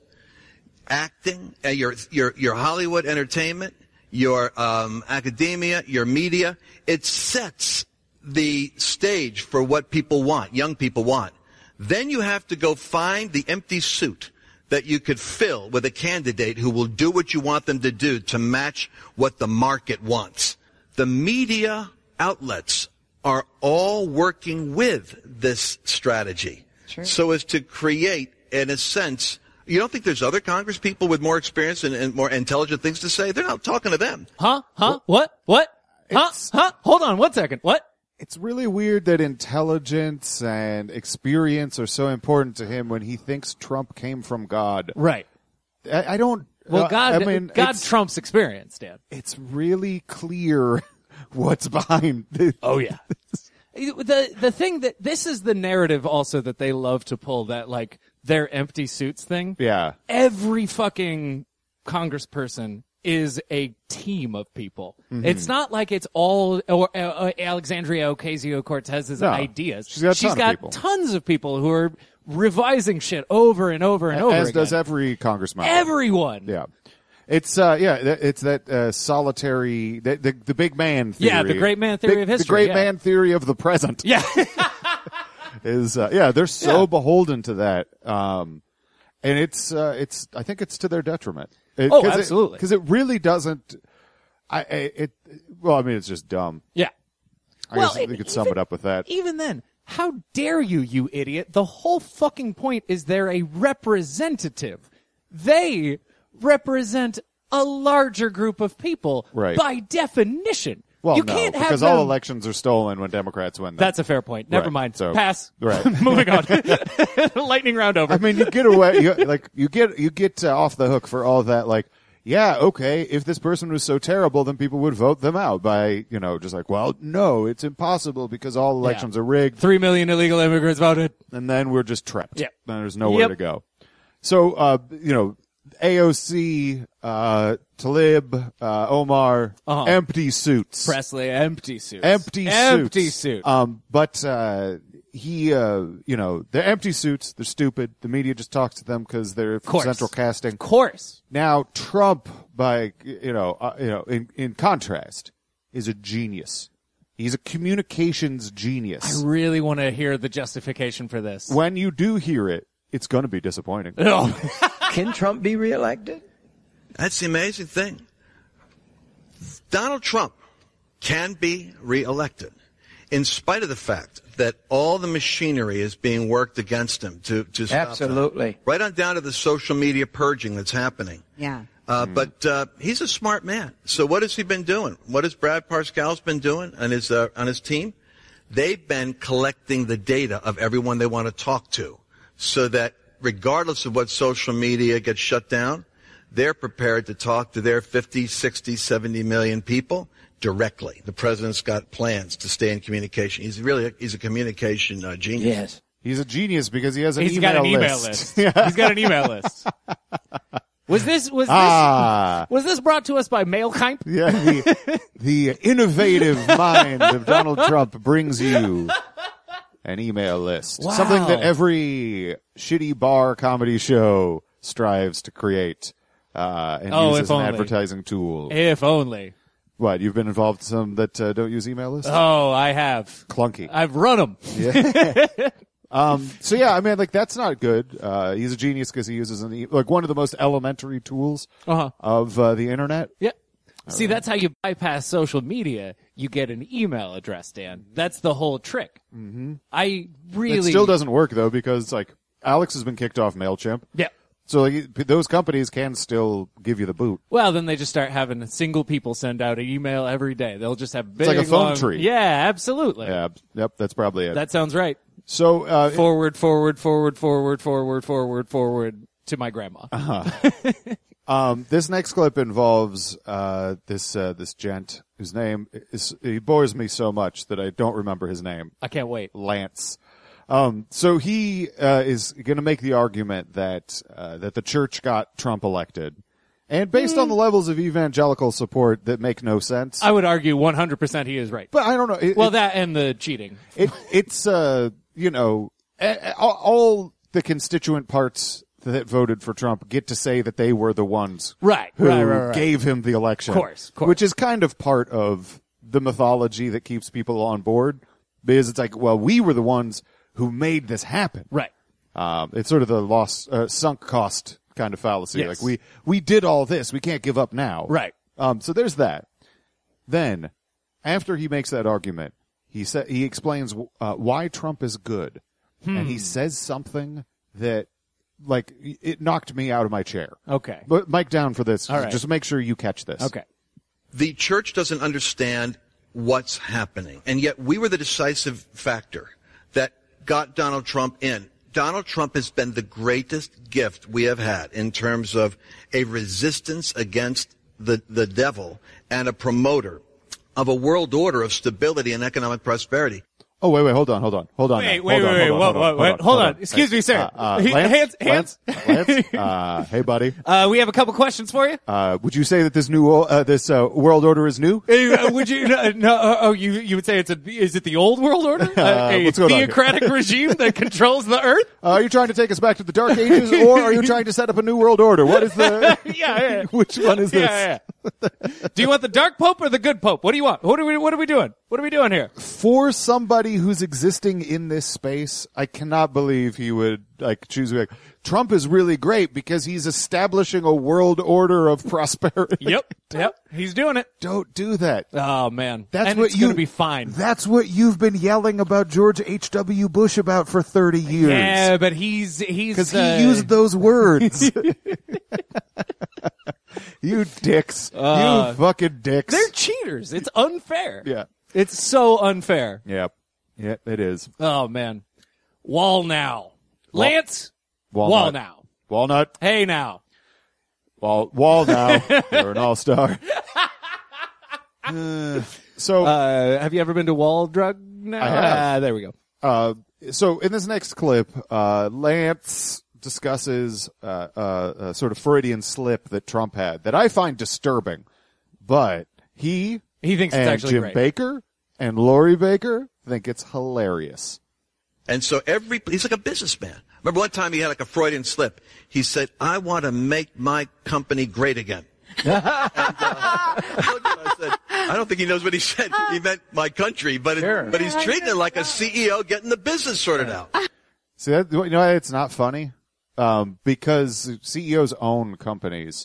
acting, uh, your your your Hollywood entertainment, your um, academia, your media. It sets the stage for what people want, young people want. Then you have to go find the empty suit that you could fill with a candidate who will do what you want them to do to match what the market wants. The media outlets are all working with this strategy sure. so as to create, in a sense, you don't think there's other Congress people with more experience and, and more intelligent things to say? They're not talking to them. Huh? Huh? What? What? Huh? Huh? Hold on one second. What? It's really weird that intelligence and experience are so important to him when he thinks Trump came from God. Right. I, I don't. Well, uh, God, I mean, God trumps experience, Dan. It's really clear what's behind this. Oh, yeah. the the thing that this is the narrative also that they love to pull, that like their empty suits thing. Yeah. Every fucking congressperson is a team of people. Mm-hmm. It's not like it's all or, uh, Alexandria Ocasio-Cortez's no, ideas. She's got, a ton she's of got people. tons of people who are revising shit over and over and As over As again. does every congressman. Everyone. Yeah. It's, uh, yeah, it's that, uh, solitary, the, the, the big man theory. Yeah, the great man theory big, of history. The great yeah. man theory of the present. Yeah. is, uh, yeah, they're so Yeah. beholden to that. Um, and it's, uh, it's, I think it's to their detriment. It, Oh, cause absolutely. Because it, it really doesn't, I, I, it, well, I mean, it's just dumb. Yeah. I well, guess we it, could sum even, it up with that. Even then, how dare you, you idiot? The whole fucking point is they're a representative. They represent a larger group of people Right. by definition. Well, you no, can't have because them... all elections are stolen when Democrats win them. That's a fair point. Never Right, mind. so- Pass. Right. Moving on. Lightning round over. I mean, you get away, you, like, you get, you get uh, off the hook for all that, like, yeah, okay, if this person was so terrible, then people would vote them out by, you know, just like, well, no, it's impossible because all elections Yeah. are rigged. Three million illegal immigrants voted. And then we're just trapped. Yep. Then there's nowhere Yep. to go. So, uh, you know, A O C, uh, Tlaib, uh, Omar, Uh-huh. empty suits. Presley, empty suits. Empty suits. Empty suit. Um, but, uh, he, uh, you know, they're empty suits. They're stupid. The media just talks to them because they're course. central casting. Of course. Now, Trump, by, you know, uh, you know, in, in contrast, is a genius. He's a communications genius. I really want to hear the justification for this. When you do hear it, it's going to be disappointing. No. Can Trump be reelected? That's the amazing thing. Donald Trump can be reelected in spite of the fact that all the machinery is being worked against him to, to stop Absolutely. that. Right on down to the social media purging that's happening. Yeah. Uh, But uh, he's a smart man. So what has he been doing? What has Brad Parscale's been doing on his uh, on his team? They've been collecting the data of everyone they want to talk to, so that regardless of what social media gets shut down, they're prepared to talk to their fifty, sixty, seventy million people directly. The president's got plans to stay in communication. He's really a, he's a communication uh, genius. Yes. He's a genius because he has an He's email got an email list. list. He's got an email list. Was this was this Ah. was this brought to us by MailKind? Yeah, the, the innovative mind of Donald Trump brings you an email list. Wow. Something that every shitty bar comedy show strives to create uh, and Oh, use if as an only. advertising tool. If only. What, you've been involved in some that uh, don't use email lists? Oh, I have. Clunky. I've run them. Um, so yeah, I mean, like, that's not good. Uh, he's a genius because he uses an e- like one of the most elementary tools Uh-huh. of uh, the internet. Yeah. See, that's how you bypass social media. You get an email address, Dan. That's the whole trick. Mm-hmm. I really It still doesn't work though because like Alex has been kicked off MailChimp. Yeah. So like, those companies can still give you the boot. Well, then they just start having single people send out an email every day. They'll just have big, like a phone long- tree. Yeah, absolutely. Yeah, yep, that's probably it. That sounds right. So uh, Forward, forward, forward, forward, forward, forward, forward to my grandma. um, this next clip involves uh, this uh, this gent whose name is he bores me so much that I don't remember his name. I can't wait. Lance. Um, so he uh, is going to make the argument that uh, that the church got Trump elected, and based on the levels of evangelical support that make no sense. I would argue one hundred percent he is right. But I don't know. It, Well, it, that and the cheating. it it's uh you know a- a- all, all the constituent parts that voted for Trump get to say that they were the ones Right, who right, right, right. gave him the election. Of course, of course. Which is kind of part of the mythology that keeps people on board because it's like, well, we were the ones who made this happen. Right. Um, it's sort of the lost, uh, sunk cost kind of fallacy. Yes. Like we we did all this, we can't give up now. Right. Um. So there's that. Then, after he makes that argument, he sa- he explains uh, why Trump is good, Hmm. and he says something that, like, it knocked me out of my chair. Okay. But mic down for this. All right. Just make sure you catch this. Okay. The church doesn't understand what's happening, and yet we were the decisive factor that got Donald Trump in. Donald Trump has been the greatest gift we have had in terms of a resistance against the, the devil and a promoter of a world order of stability and economic prosperity. Oh, wait, wait, hold on, hold on, hold on. Wait, now. wait, hold wait, on, wait, hold whoa, on, whoa, hold wait, on, hold on. on. Excuse me, sir. Uh, uh, He- Lance, hands, hands. Lance, Lance, uh, hey, buddy. Uh, we have a couple questions for you. Uh, would you say that this new, uh, this, uh, world order is new? Uh, would you? No, no. uh, Oh, you you would say it's a? Is it the old world order? Uh, a what's going on here? theocratic regime that controls the earth? Uh, are you trying to take us back to the Dark Ages, or are you trying to set up a new world order? What is the? yeah, yeah. Which one is this? Yeah, yeah. Do you want the dark pope or the good pope? What do you want? What are we? What are we doing? What are we doing here? For somebody who's existing in this space, I cannot believe he would like choose. Like, Trump is really great because he's establishing a world order of prosperity. Yep, yep. He's doing it. Don't do that. Oh man, That's and what it's you. gonna be fine. That's what you've been yelling about George H W. Bush about for thirty years. Yeah, but he's he's Because uh, he used those words. You dicks. Uh, you fucking dicks. They're cheaters. It's unfair. Yeah. It's so unfair. Yep. Yep, it is. Oh man, Wall now, Lance. Walnut. Wall now. Walnut. Hey now. Wall, Wall now. You're an all-star. Uh, so, Uh, have you ever been to Wall Drug now? I have. Ah, there we go. uh, so in this next clip, uh, Lance discusses uh, uh, a sort of Freudian slip that Trump had that I find disturbing, but he He thinks it's and actually Jim great. Baker and Lori Baker think it's hilarious. And so every, he's like a businessman. Remember one time he had like a Freudian slip. He said, I want to make my company great again. and, uh, I, looked at him, I said, I don't think he knows what he said. He meant my country, but, it, Sure. but he's treating it like a C E O getting the business sorted out. See, that, you know, why it's not funny, um, because C E Os own companies.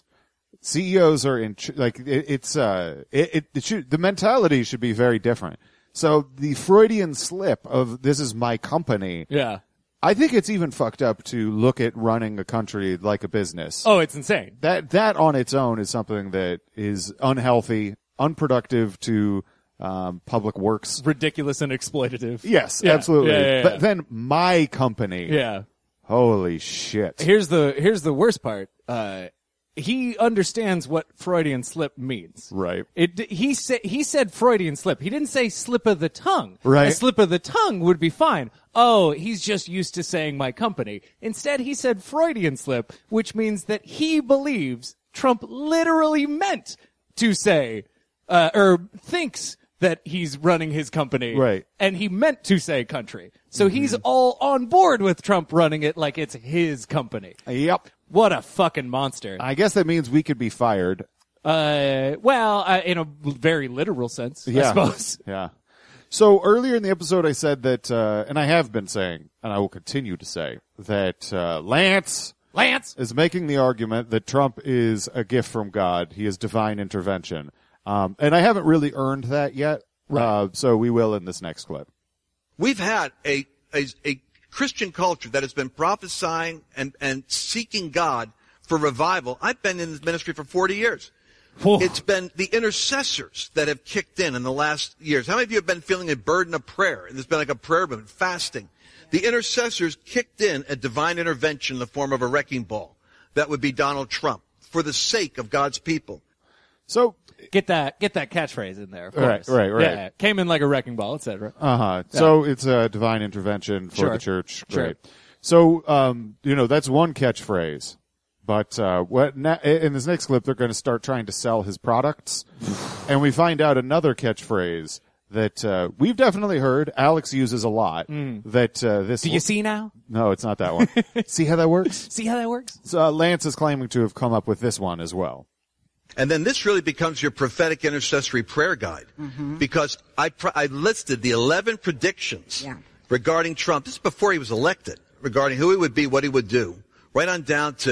C E Os are in, like, it, it's, uh, it, it, it should, the mentality should be very different. So the Freudian slip of this is my company. Yeah. I think it's even fucked up to look at running a country like a business. Oh, it's insane. That, that on its own is something that is unhealthy, unproductive to, um, public works. Ridiculous and exploitative. Yes, Yeah. absolutely. Yeah, yeah, yeah. But then my company. Yeah. Holy shit. Here's the here's the worst part. Uh, he understands what Freudian slip means. Right. It he said he said Freudian slip. He didn't say slip of the tongue. Right. A slip of the tongue would be fine. Oh, he's just used to saying my company. Instead, he said Freudian slip, which means that he believes Trump literally meant to say uh, or thinks that he's running his company. Right. And he meant to say country. So he's all on board with Trump running it like it's his company. Yep. What a fucking monster. I guess that means we could be fired. Uh, well, uh, in a very literal sense, Yeah. I suppose. Yeah. So earlier in the episode, I said that, uh, and I have been saying, and I will continue to say, that uh, Lance Lance is making the argument that Trump is a gift from God. He is divine intervention. Um, and I haven't really earned that yet. Right. Uh, so we will in this next clip. We've had a, a, a Christian culture that has been prophesying and, and seeking God for revival. I've been in this ministry for forty years. Whew. It's been the intercessors that have kicked in in the last years. How many of you have been feeling a burden of prayer? And there's been like a prayer movement, fasting. The intercessors kicked in a divine intervention in the form of a wrecking ball. That would be Donald Trump for the sake of God's people. So, Get that, get that catchphrase in there. Of Right, course. right, right. Yeah, came in like a wrecking ball, et cetera. uh-huh. So it's a divine intervention for Sure. the church. Sure. Great. So, um, you know, that's one catchphrase. But, uh, what, na- in this next clip, they're going to start trying to sell his products. And we find out another catchphrase that, uh, we've definitely heard. Alex uses a lot. That, uh, this. Do you see now? No, it's not that one. See how that works? See how that works? So, uh, Lance is claiming to have come up with this one as well. And then this really becomes your prophetic intercessory prayer guide. Mm-hmm. Because I, pr- I listed the eleven predictions Yeah. regarding Trump. This is before he was elected, regarding who he would be, what he would do, right on down to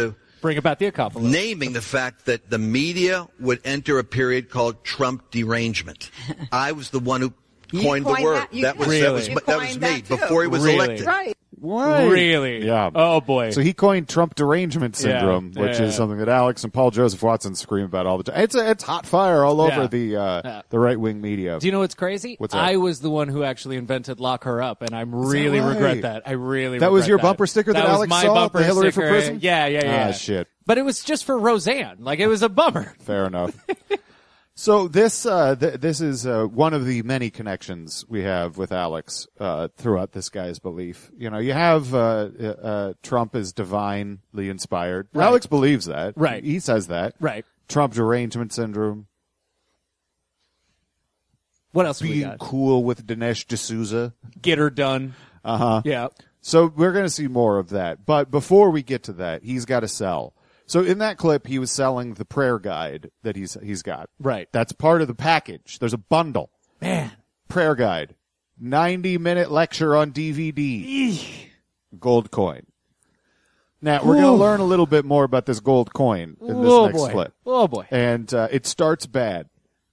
Bring about the apocalypse. Naming the fact that the media would enter a period called Trump derangement. I was the one who coined, coined the word. that? You That was, really? that was, You that was coined me that too. before he was Really? elected. Right. What? Really? Yeah. Oh, boy. So he coined Trump derangement Yeah. syndrome, Yeah, which yeah, is yeah. something that Alex and Paul Joseph Watson scream about all the time. It's a, it's hot fire all over Yeah. the uh, Yeah. the right wing media. Do you know what's crazy? What's that? I was the one who actually invented "Lock Her Up," and I really right? regret that. I really That was regret your bumper sticker that was Alex my saw, bumper the Hillary for sticker. President? Yeah, yeah, yeah. Ah, shit. But it was just for Roseanne. Like it was a bummer. Fair enough. So this uh, th- this is uh, one of the many connections we have with Alex uh, throughout this guy's belief. You know, you have uh, uh, Trump is divinely inspired. Right. Alex believes that. Right. He says that. Right. Trump derangement syndrome. What else do we Being got? cool with Dinesh D'Souza. Get her done. Uh huh. Yeah. So we're going to see more of that. But before we get to that, he's got to sell. So in that clip, he was selling the prayer guide that he's he's got. Right. That's part of the package. There's a bundle. Man. Prayer guide. ninety minute lecture on D V D. Gold coin. Now, we're going to learn a little bit more about this gold coin in this Oh, next boy. clip. Oh, boy. And uh, it starts bad.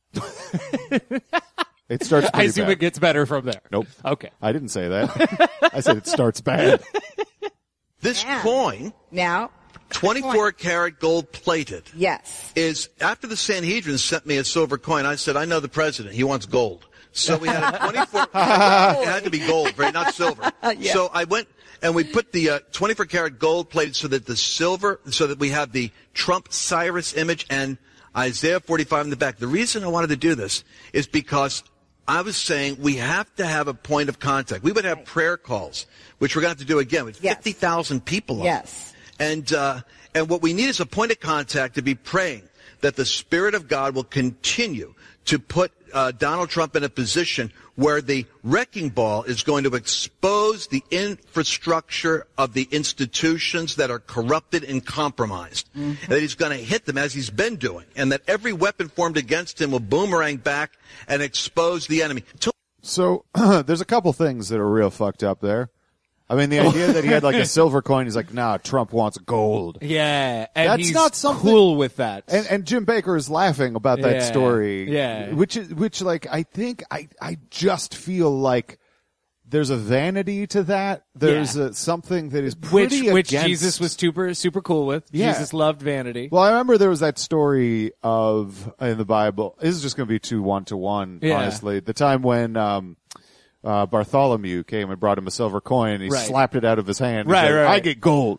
It starts I pretty assume bad. it gets better from there. Nope. Okay. I didn't say that. I said it starts bad. This Yeah. coin, Now, twenty-four karat gold plated, yes. is after the Sanhedrin sent me a silver coin. I said, I know the president. He wants gold. So we had a twenty-four. It had to be gold, right? Not silver. Yeah. So I went and we put the uh, twenty-four karat gold plated so that the silver, so that we have the Trump Cyrus image and Isaiah forty-five in the back. The reason I wanted to do this is because I was saying we have to have a point of contact. We would have prayer calls, which we're going to have to do again with Yes. fifty thousand people on. Yes. And, uh, and what we need is a point of contact to be praying that the Spirit of God will continue to put uh, Donald Trump in a position where the wrecking ball is going to expose the infrastructure of the institutions that are corrupted and compromised. Mm-hmm. And that he's going to hit them as he's been doing. And that every weapon formed against him will boomerang back and expose the enemy. So there's a couple things that are real fucked up there. I mean, the idea that he had like a silver coin, he's like, nah, Trump wants gold. Yeah. And That's he's not something cool with that. And, and Jim Baker is laughing about that Yeah. story. Yeah. Which is, which like, I think, I, I just feel like there's a vanity to that. There's Yeah. a, something that is which pretty which against- Jesus was super super cool with. Yeah. Jesus loved vanity. Well, I remember there was that story of, in the Bible, this is just going to be too one to one, Yeah. honestly. The time when, um, Uh, Bartholomew came and brought him a silver coin and he Right. slapped it out of his hand. He Right, said, right, I right. get gold.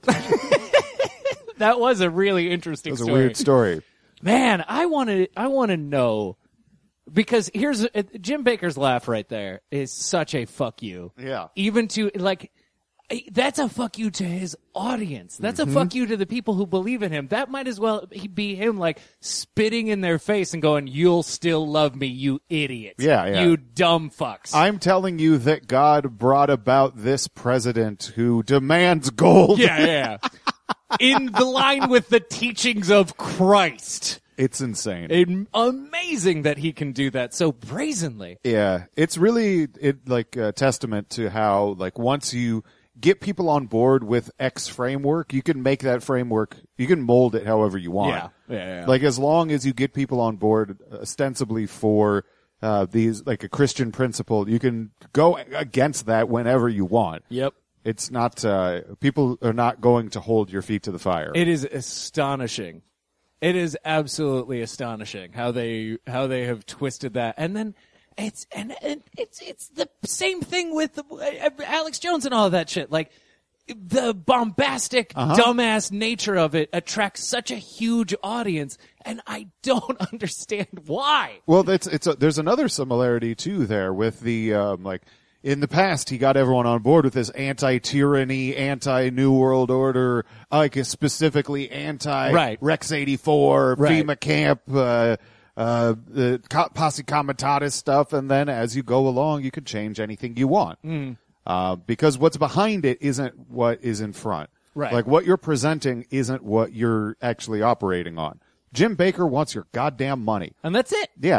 That was a really interesting It was a story. weird story. Man, I want to I want to know because here's uh, Jim Baker's laugh right there is such a fuck you. Yeah. Even to like that's a fuck you to his audience. That's Mm-hmm. a fuck you to the people who believe in him. That might as well be him like spitting in their face and going, "You'll still love me, you idiots. Yeah, yeah. You dumb fucks." I'm telling you that God brought about this president who demands gold. yeah, yeah. In the line with the teachings of Christ. It's insane. It, amazing that he can do that so brazenly. Yeah, it's really it like a testament to how like once you get people on board with X framework, you can make that framework, you can mold it however you want. Yeah, yeah, yeah. Like as long as you get people on board ostensibly for uh, these like a Christian principle, you can go against that whenever you want. Yep. It's not uh, people are not going to hold your feet to the fire. It is astonishing. It is absolutely astonishing how they how they have twisted that, and then it's and, and it's it's the same thing with uh, Alex Jones and all of that shit. Like the bombastic, Uh-huh. dumbass nature of it attracts such a huge audience, and I don't understand why. Well, that's it's a, there's another similarity too there with the um, like in the past he got everyone on board with this anti-tyranny, anti-New World Order, like specifically anti Right. Rex eighty-four, Right. FEMA camp, uh, uh, the co- posse comitatus stuff, and then as you go along, you can change anything you want. Mm. Uh, because what's behind it isn't what is in front. Right. Like what you're presenting isn't what you're actually operating on. Jim Baker wants your goddamn money. And that's it. Yeah.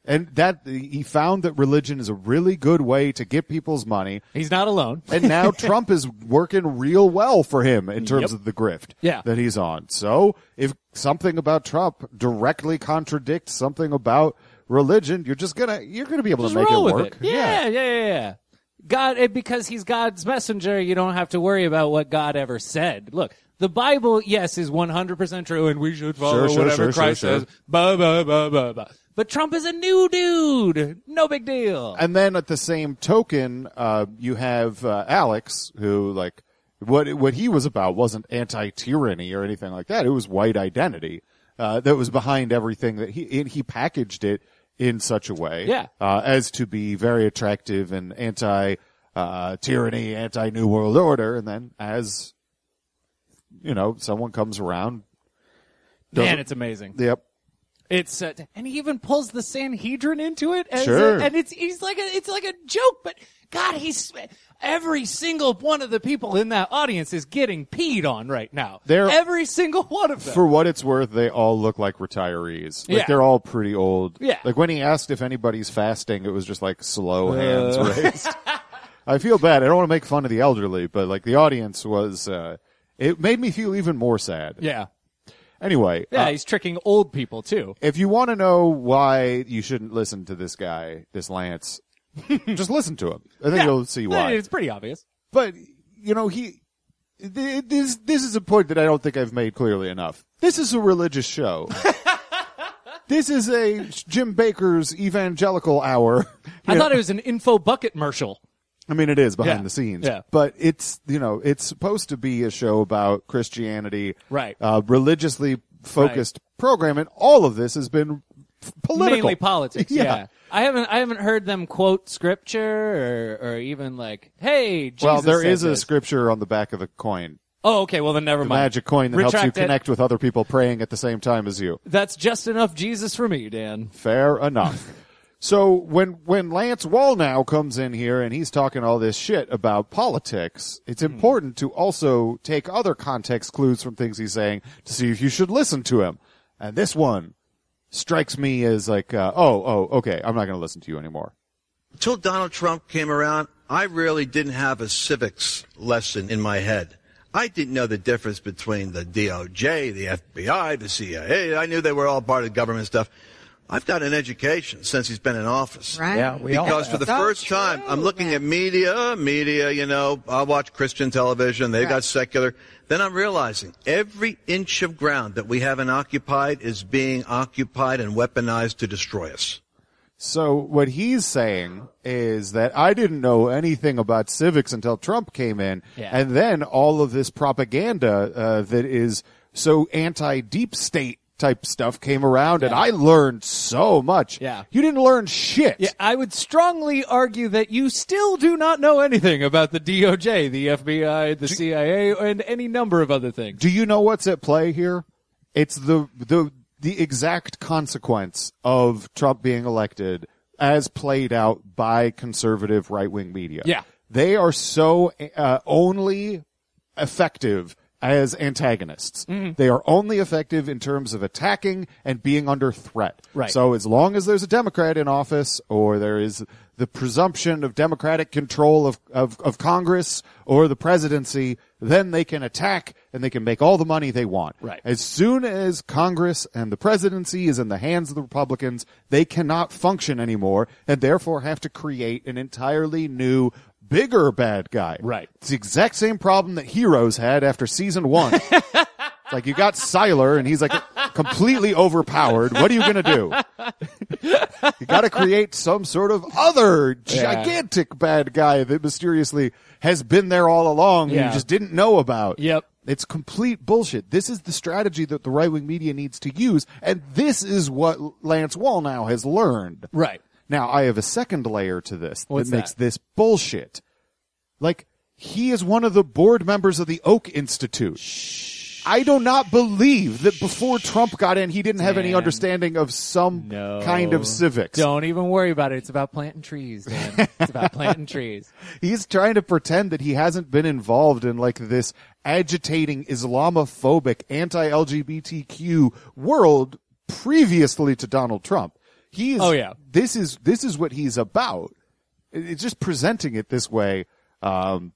And that he found that religion is a really good way to get people's money. He's not alone. And now Trump is working real well for him in terms Yep. of the grift Yeah. that he's on. So if something about Trump directly contradicts something about religion, you're just gonna you're gonna be able Just to make roll it with work. it. Yeah, yeah, yeah, yeah. God, it, because he's God's messenger, you don't have to worry about what God ever said. Look, the Bible, yes, is one hundred percent true, and we should follow Sure, sure, whatever sure, Christ sure, says. Blah, blah, blah, blah, blah. But Trump is a new dude. No big deal. And then at the same token, uh, you have uh, Alex, who like what what he was about wasn't anti-tyranny or anything like that. It was white identity uh, that was behind everything that he and he packaged it in such a way, Yeah. uh, as to be very attractive and anti uh, tyranny, anti New World Order. And then as you know, someone comes around, Man, doesn't- it's amazing. Yep. It's uh, and he even pulls the Sanhedrin into it. As Sure. a, and it's he's like a it's like a joke, but God, he's every single one of the people in that audience is getting peed on right now. They're- every single one of them. For what it's worth, they all look like retirees. Like Yeah. they're all pretty old. Yeah. Like when he asked if anybody's fasting, it was just like slow Uh. hands raised. I feel bad. I don't want to make fun of the elderly, but like the audience was, uh, it made me feel even more sad. yeah, Anyway. yeah, uh, he's tricking old people too. if you want to know why you shouldn't listen to this guy, this Lance, just listen to him. I think Yeah. you'll see why. It's pretty obvious. But, you know, he, th- this, this is a point that I don't think I've made clearly enough. This is a religious show. This is a Jim Baker's evangelical hour. I You thought know, it was an info bucket commercial. I mean, it is behind Yeah. the scenes. Yeah. But it's, you know, it's supposed to be a show about Christianity. Right. Uh, religiously focused program. And all of this has been f- political. Mainly politics. Yeah. Yeah. I haven't I haven't heard them quote scripture or or even like, hey, Jesus Well, there said is a this. scripture on the back of the coin. Oh, okay. Well, then never The mind. magic coin that helps you Retract it. connect with other people praying at the same time as you. That's just enough Jesus for me, Dan. Fair enough. So when when Lance Wallnow comes in here and he's talking all this shit about politics, it's Hmm. important to also take other context clues from things he's saying to see if you should listen to him. And this one strikes me as like, uh, oh, oh, okay, I'm not going to listen to you anymore. Until Donald Trump came around, I really didn't have a civics lesson in my head. I didn't know the difference between the D O J, the F B I, the C I A. I knew they were all part of government stuff. I've got an education since he's been in office. Right. Yeah, we all Because have. for the So first time, I'm true, looking man. at media, media, you know, I watch Christian television, they've Right. got secular. Then I'm realizing every inch of ground that we haven't occupied is being occupied and weaponized to destroy us. So what he's saying is that I didn't know anything about civics until Trump came in, Yeah. and then all of this propaganda uh, that is so anti-deep state type stuff came around, and Yeah. I learned so much. Yeah. You didn't learn shit. Yeah, I would strongly argue that you still do not know anything about the D O J, the F B I, the C I A, and any number of other things. Do you know what's at play here? It's the the the exact consequence of Trump being elected as played out by conservative right-wing media. Yeah. They are so uh, only effective as antagonists. Mm-hmm. They are only effective in terms of attacking and being under threat. Right. So as long as there's a Democrat in office, or there is the presumption of Democratic control of, of, of Congress or the presidency, then they can attack and they can make all the money they want. Right. As soon as Congress and the presidency is in the hands of the Republicans, they cannot function anymore and therefore have to create an entirely new, bigger bad guy. Right. It's the exact same problem that Heroes had after season one. It's like you got Siler and he's like completely overpowered. What are you going to do? You got to create some sort of other gigantic bad guy that mysteriously has been there all along and Yeah. you just didn't know about. Yep. It's complete bullshit. This is the strategy that the right-wing media needs to use, and this is what Lance Wallnow has learned. Right. Now, I have a second layer to this What's that makes that? this bullshit. Like, he is one of the board members of the Oak Institute. I do not believe that before Trump got in, he didn't have any Dan. understanding of some No. kind of civics. Don't even worry about it. It's about planting trees, Dan. It's about planting trees. He's trying to pretend that he hasn't been involved in like this agitating Islamophobic anti-L G B T Q world previously to Donald Trump. He is. Oh, yeah. This is this is what he's about. It's just presenting it this way. Um,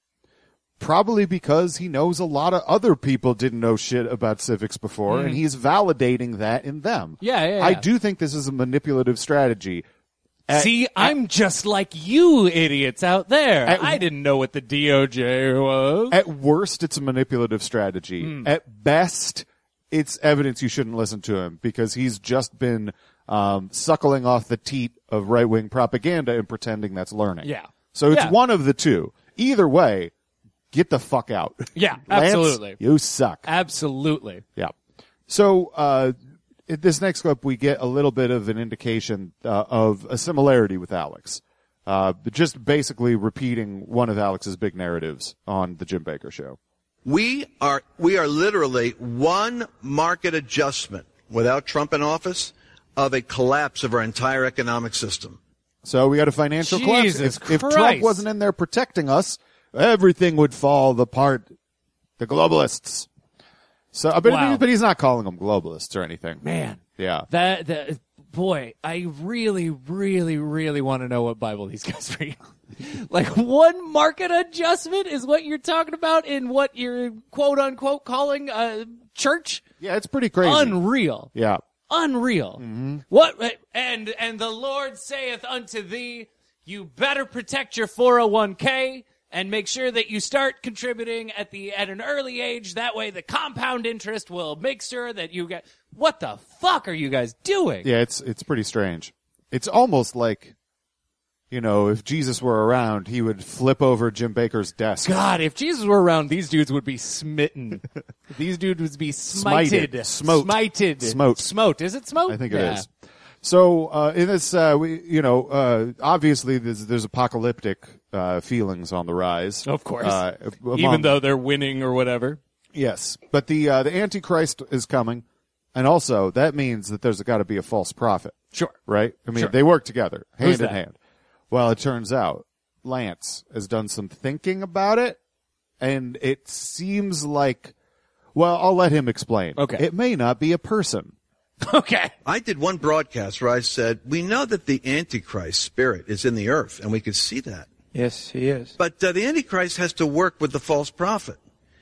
Probably because he knows a lot of other people didn't know shit about civics before, Mm. and he's validating that in them. Yeah, yeah, I yeah. do think this is a manipulative strategy. At- See, I'm just like you idiots out there. At- I didn't know what the D O J was. At worst, it's a manipulative strategy. Mm. At best, it's evidence you shouldn't listen to him because he's just been um, suckling off the teat of right-wing propaganda and pretending that's learning. Yeah. So it's Yeah. one of the two. Either way, get the fuck out. Yeah, Lance, absolutely. you suck. Absolutely. Yeah. So, uh, in this next clip, we get a little bit of an indication uh, of a similarity with Alex. Uh, just basically repeating one of Alex's big narratives on the Jim Baker Show. We are, we are literally one market adjustment without Trump in office of a collapse of our entire economic system. So we got a financial collapse. Jesus If, if Trump Christ. wasn't in there protecting us, everything would fall apart. The globalists. So, but, Wow. but he's not calling them globalists or anything. Man. Yeah. That, that boy, I really, really, really want to know what Bible these guys read. Like one market adjustment is what you're talking about in what you're quote unquote calling a church? Yeah, it's pretty crazy. Unreal. Yeah. Unreal. Mm-hmm. What and and the Lord saith unto thee, you better protect your four oh one k and make sure that you start contributing at the at an early age. That way the compound interest will make sure that you get. What the fuck are you guys doing? Yeah, it's it's pretty strange. It's almost like, you know, if Jesus were around, he would flip over Jim Baker's desk. God, if Jesus were around, these dudes would be smitten. These dudes would be smited. Smited. Smote. Smited. Smote. Smote. Is it smote? I think it Yeah. is. So, uh, in this, uh, we, you know, uh, obviously there's, there's apocalyptic, uh, feelings on the rise. Of course. Uh, Even among- though they're winning or whatever. Yes. But the, uh, the Antichrist is coming. And also, that means that there's got to be a false prophet. Sure. Right? I mean, Sure. they work together, hand Who's in that? hand. Well, it turns out Lance has done some thinking about it, and it seems like, well, I'll let him explain. Okay. It may not be a person. Okay. I did one broadcast where I said, we know that the Antichrist spirit is in the earth, and we could see that. Yes, he is. But uh, the Antichrist has to work with the false prophet.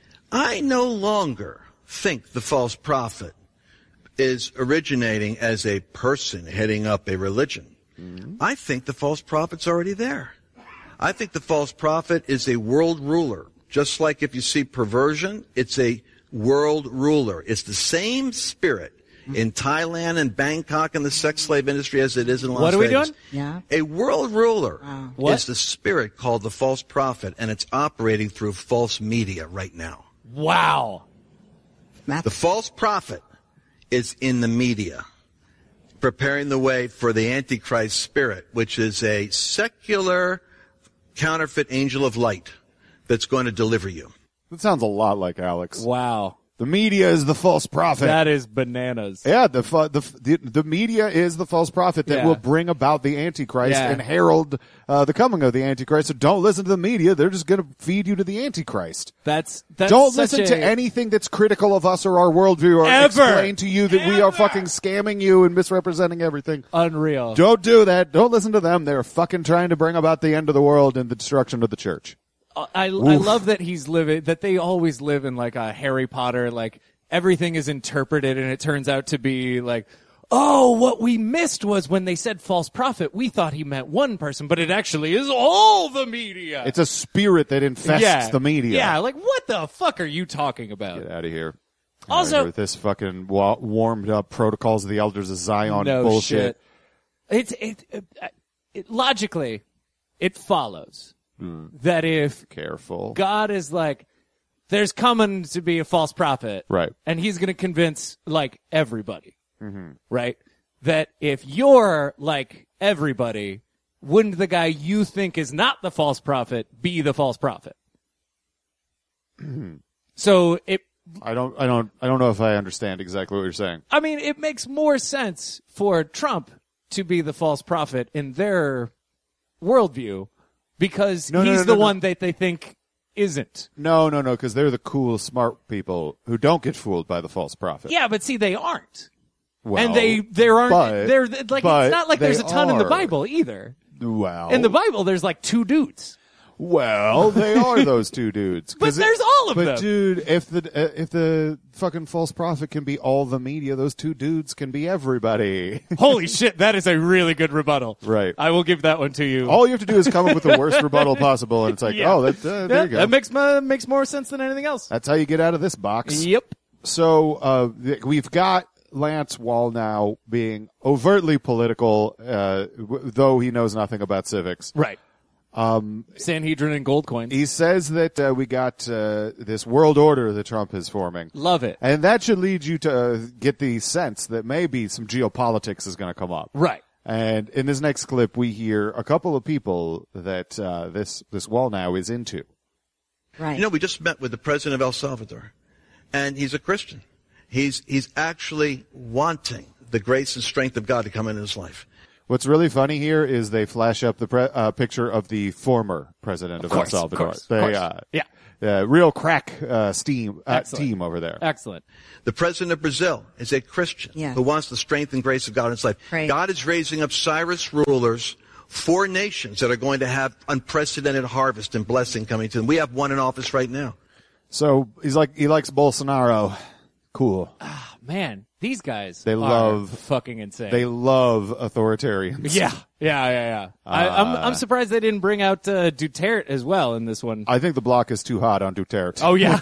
I no longer think the false prophet is originating as a person heading up a religion. Mm-hmm. I think the false prophet's already there. I think the false prophet is a world ruler. Just like if you see perversion, it's a world ruler. It's the same spirit in Thailand and Bangkok and the sex slave industry as it is in Las What are we Vegas. doing? Yeah. A world ruler What? is the spirit called the false prophet, and it's operating through false media right now. Wow. The false prophet is in the media, preparing the way for the Antichrist spirit, which is a secular counterfeit angel of light that's going to deliver you. That sounds a lot like Alex. Wow. The media is the false prophet. That is bananas. Yeah, the, fu- the the the media is the false prophet that Yeah. will bring about the Antichrist Yeah. and herald uh, the coming of the Antichrist. So don't listen to the media; they're just going to feed you to the Antichrist. That's, that's don't such listen a- to anything that's critical of us or our worldview, or Ever. explain to you that we are Ever. fucking scamming you and misrepresenting everything. Unreal. Don't do that. Don't listen to them. They're fucking trying to bring about the end of the world and the destruction of the church. I, I love that he's living, that they always live in like a Harry Potter, like everything is interpreted and it turns out to be like, oh, what we missed was when they said false prophet, we thought he meant one person, but it actually is all the media. It's a spirit that infests yeah. the media. Yeah, like what the fuck are you talking about? Get out of here. Also- Outta here with this fucking wa- warmed up protocols of the elders of Zion no bullshit. shit. It's it, it, it logically it follows that if Careful. God is like, there's coming to be a false prophet, Right. and he's going to convince like everybody, right? That if you're like everybody, wouldn't the guy you think is not the false prophet be the false prophet? So it, I don't, I don't, I don't know if I understand exactly what you're saying. I mean, it makes more sense for Trump to be the false prophet in their worldview because No, no, he's no, the no, no. one that they think isn't. No, no, no, because they're the cool, smart people who don't get fooled by the false prophet. Yeah, but see, they aren't. Well, and they there aren't but, there like but it's not like there's a ton are. in the Bible either. Well, In the Bible, there's like two dudes. Well, they are those two dudes. But there's all of but them. But dude, if the uh, if the fucking false prophet can be all the media, those two dudes can be everybody. Holy shit, that is a really good rebuttal. Right. I will give that one to you. All you have to do is come up with the worst rebuttal possible, and it's like, Yeah. oh, that, uh, there Yeah, you go. That makes uh, makes more sense than anything else. That's how you get out of this box. Yep. So uh, th- we've got Lance Wallnau being overtly political, uh, w- though he knows nothing about civics. Right. Um, Sanhedrin and gold coins. He says that uh, we got uh, this world order that Trump is forming. Love it. And that should lead you to uh, get the sense that maybe some geopolitics is going to come up. Right. And in this next clip, we hear a couple of people that uh, this this Wallnau is into. Right. You know, we just met with the president of El Salvador, and he's a Christian. He's he's actually wanting the grace and strength of God to come into his life. What's really funny here is they flash up the pre- uh, picture of the former president of, Of course, El Salvador. of course, they, of course. Uh, Yeah. Uh, real crack uh, steam uh, Excellent. team over there. Excellent. The president of Brazil is a Christian Yeah. who wants the strength and grace of God in his life. Right. God is raising up Cyrus rulers, four nations that are going to have unprecedented harvest and blessing coming to them. We have one in office right now. So he's like he likes Bolsonaro. Cool. Man, these guys They are love- fucking insane. They love authoritarians. yeah, yeah, yeah, yeah. I, I'm I'm surprised they didn't bring out uh, Duterte as well in this one. I think the block is too hot on Duterte. Oh yeah.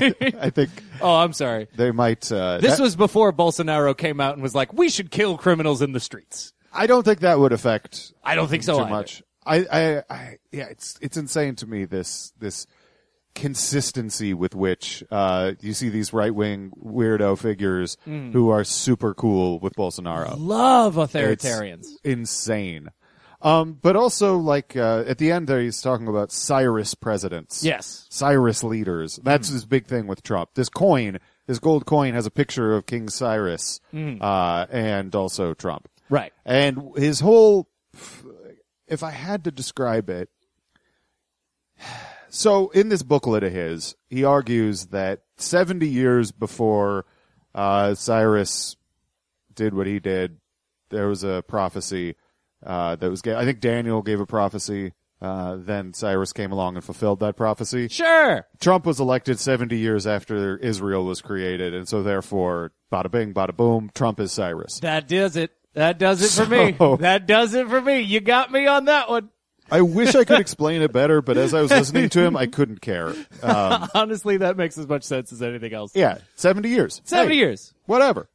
I think Oh, I'm sorry. they might. Uh, This that- was before Bolsonaro came out and was like, "We should kill criminals in the streets." I don't think that would affect. I don't think so too either. much. I, I, I, yeah, it's it's insane to me this this consistency with which uh, you see these right wing weirdo figures Mm. who are super cool with Bolsonaro. Love authoritarians. It's insane. Um, but also, like uh, at the end there, he's talking about Cyrus presidents. Yes. Cyrus leaders. That's his big thing with Trump. This coin, this gold coin, has a picture of King Cyrus uh, and also Trump. Right. And his whole, if I had to describe it, so in this booklet of his, he argues that seventy years before uh, Cyrus did what he did, there was a prophecy uh, that was, I think Daniel gave a prophecy, uh, then Cyrus came along and fulfilled that prophecy. Sure. Trump was elected seventy years after Israel was created, and so therefore, bada bing, bada boom, Trump is Cyrus. That does it. That does it for me. So- That does it for me. You got me on that one. I wish I could explain it better, but as I was listening to him, I couldn't care. Um, Honestly, that makes as much sense as anything else. yeah, seventy years. seventy Hey, years. Whatever.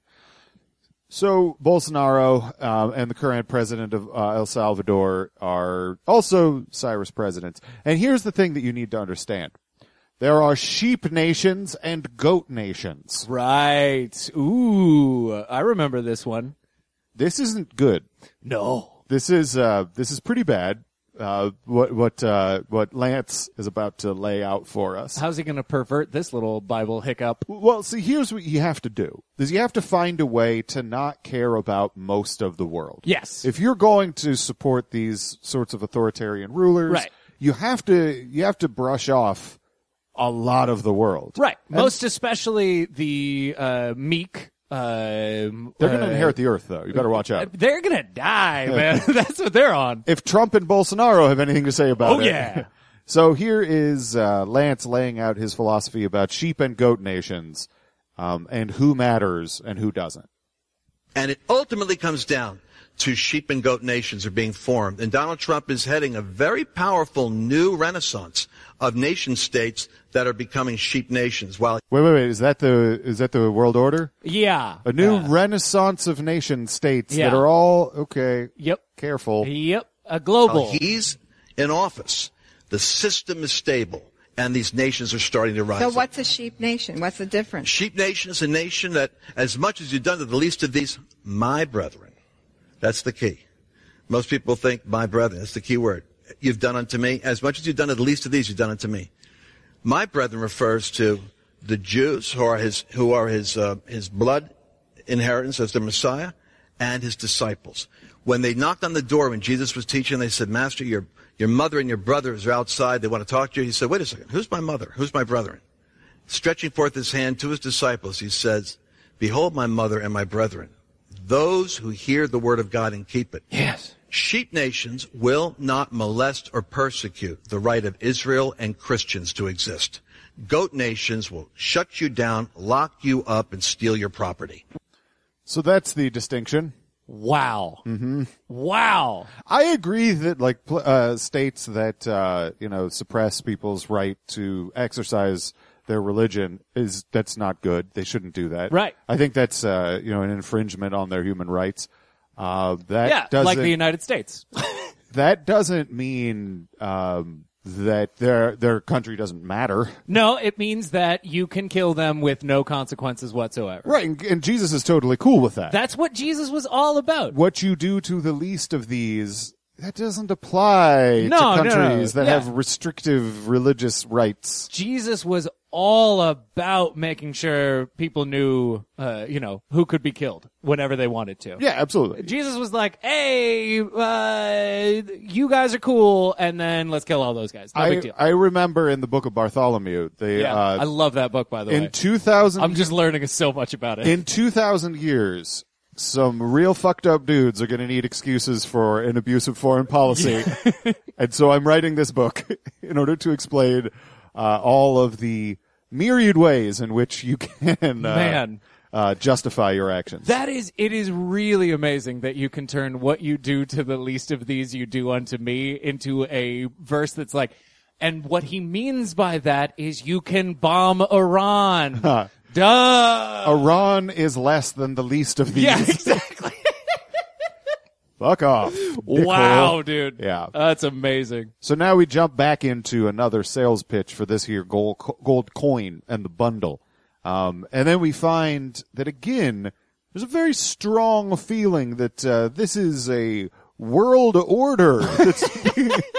So Bolsonaro um, and the current president of uh, El Salvador are also Cyrus presidents. And here's the thing that you need to understand. There are sheep nations and goat nations. Right. Ooh, I remember this one. This isn't good. No. This is uh, this is pretty bad. Uh, what what uh, what Lance is about to lay out for us. How's he going to pervert this little Bible hiccup? Well, see, here's what you have to do: is you have to find a way to not care about most of the world. Yes. If you're going to support these sorts of authoritarian rulers, Right. you have to you have to brush off a lot of the world. Right. And Most especially the uh, meek. Uh, they're going to inherit the earth, though. You better watch out. They're going to die, man. That's what they're on. If Trump and Bolsonaro have anything to say about Oh, it. yeah. So here is uh, Lance laying out his philosophy about sheep and goat nations, um, and who matters and who doesn't. And it ultimately comes down to sheep and goat nations are being formed. And Donald Trump is heading a very powerful new renaissance of nation states that are becoming sheep nations. While Wait, wait, wait. Is that the is that the world order? Yeah. A new Uh, renaissance of nation states Yeah. that are all okay. Yep. Careful. Yep. A global. while he's in office, the system is stable, and these nations are starting to rise So up. what's a sheep nation? What's the difference? Sheep nation is a nation that, as much as you've done to the least of these, my brethren. That's the key. Most people think, my brethren, that's the key word. You've done unto me. As much as you've done to the least of these, you've done unto me. My brethren refers to the Jews who are his, who are his, uh, his blood inheritance as the Messiah, and his disciples. When they knocked on the door when Jesus was teaching, they said, Master, your, your mother and your brothers are outside. They want to talk to you. He said, wait a second. Who's my mother? Who's my brethren? Stretching forth his hand to his disciples, he says, behold my mother and my brethren. those who hear the word of God and keep it. Yes. Sheep nations will not molest or persecute the right of Israel and Christians to exist. Goat nations will shut you down, lock you up, and steal your property. So that's the distinction. Wow. Mm-hmm. Wow. I agree that like uh, states that uh, you know suppress people's right to exercise their religion is that's not good. They shouldn't do that. Right. I think that's uh, you know an infringement on their human rights. Uh, that yeah, doesn't, like the United States. That doesn't mean um, that their their country doesn't matter. No, it means that you can kill them with no consequences whatsoever. Right, and, and Jesus is totally cool with that. That's what Jesus was all about. What you do to the least of these, that doesn't apply No, to no, countries no. that Yeah. have restrictive religious rights. Jesus was all about making sure people knew, uh, you know, who could be killed whenever they wanted to. Yeah, absolutely. Jesus was like, hey, uh, you guys are cool, and then let's kill all those guys. No I, big deal. I remember in the book of Bartholomew, they, Yeah, uh, I love that book, by the in way. two thousand, I'm just learning so much about it. in two thousand years, some real fucked up dudes are going to need excuses for an abusive foreign policy. And so I'm writing this book in order to explain uh, all of the myriad ways in which you can uh, Man. Uh, justify your actions. That is, it is really amazing that you can turn what you do to the least of these you do unto me into a verse that's like, and what he means by that is you can bomb Iran. Huh. Duh! Iran is less than the least of these. Yeah, exactly. Fuck off. Wow, dickhole. dude. Yeah. That's amazing. So now we jump back into another sales pitch for this here gold, gold coin and the bundle. Um, and then we find that again, there's a very strong feeling that, uh, this is a world order. That's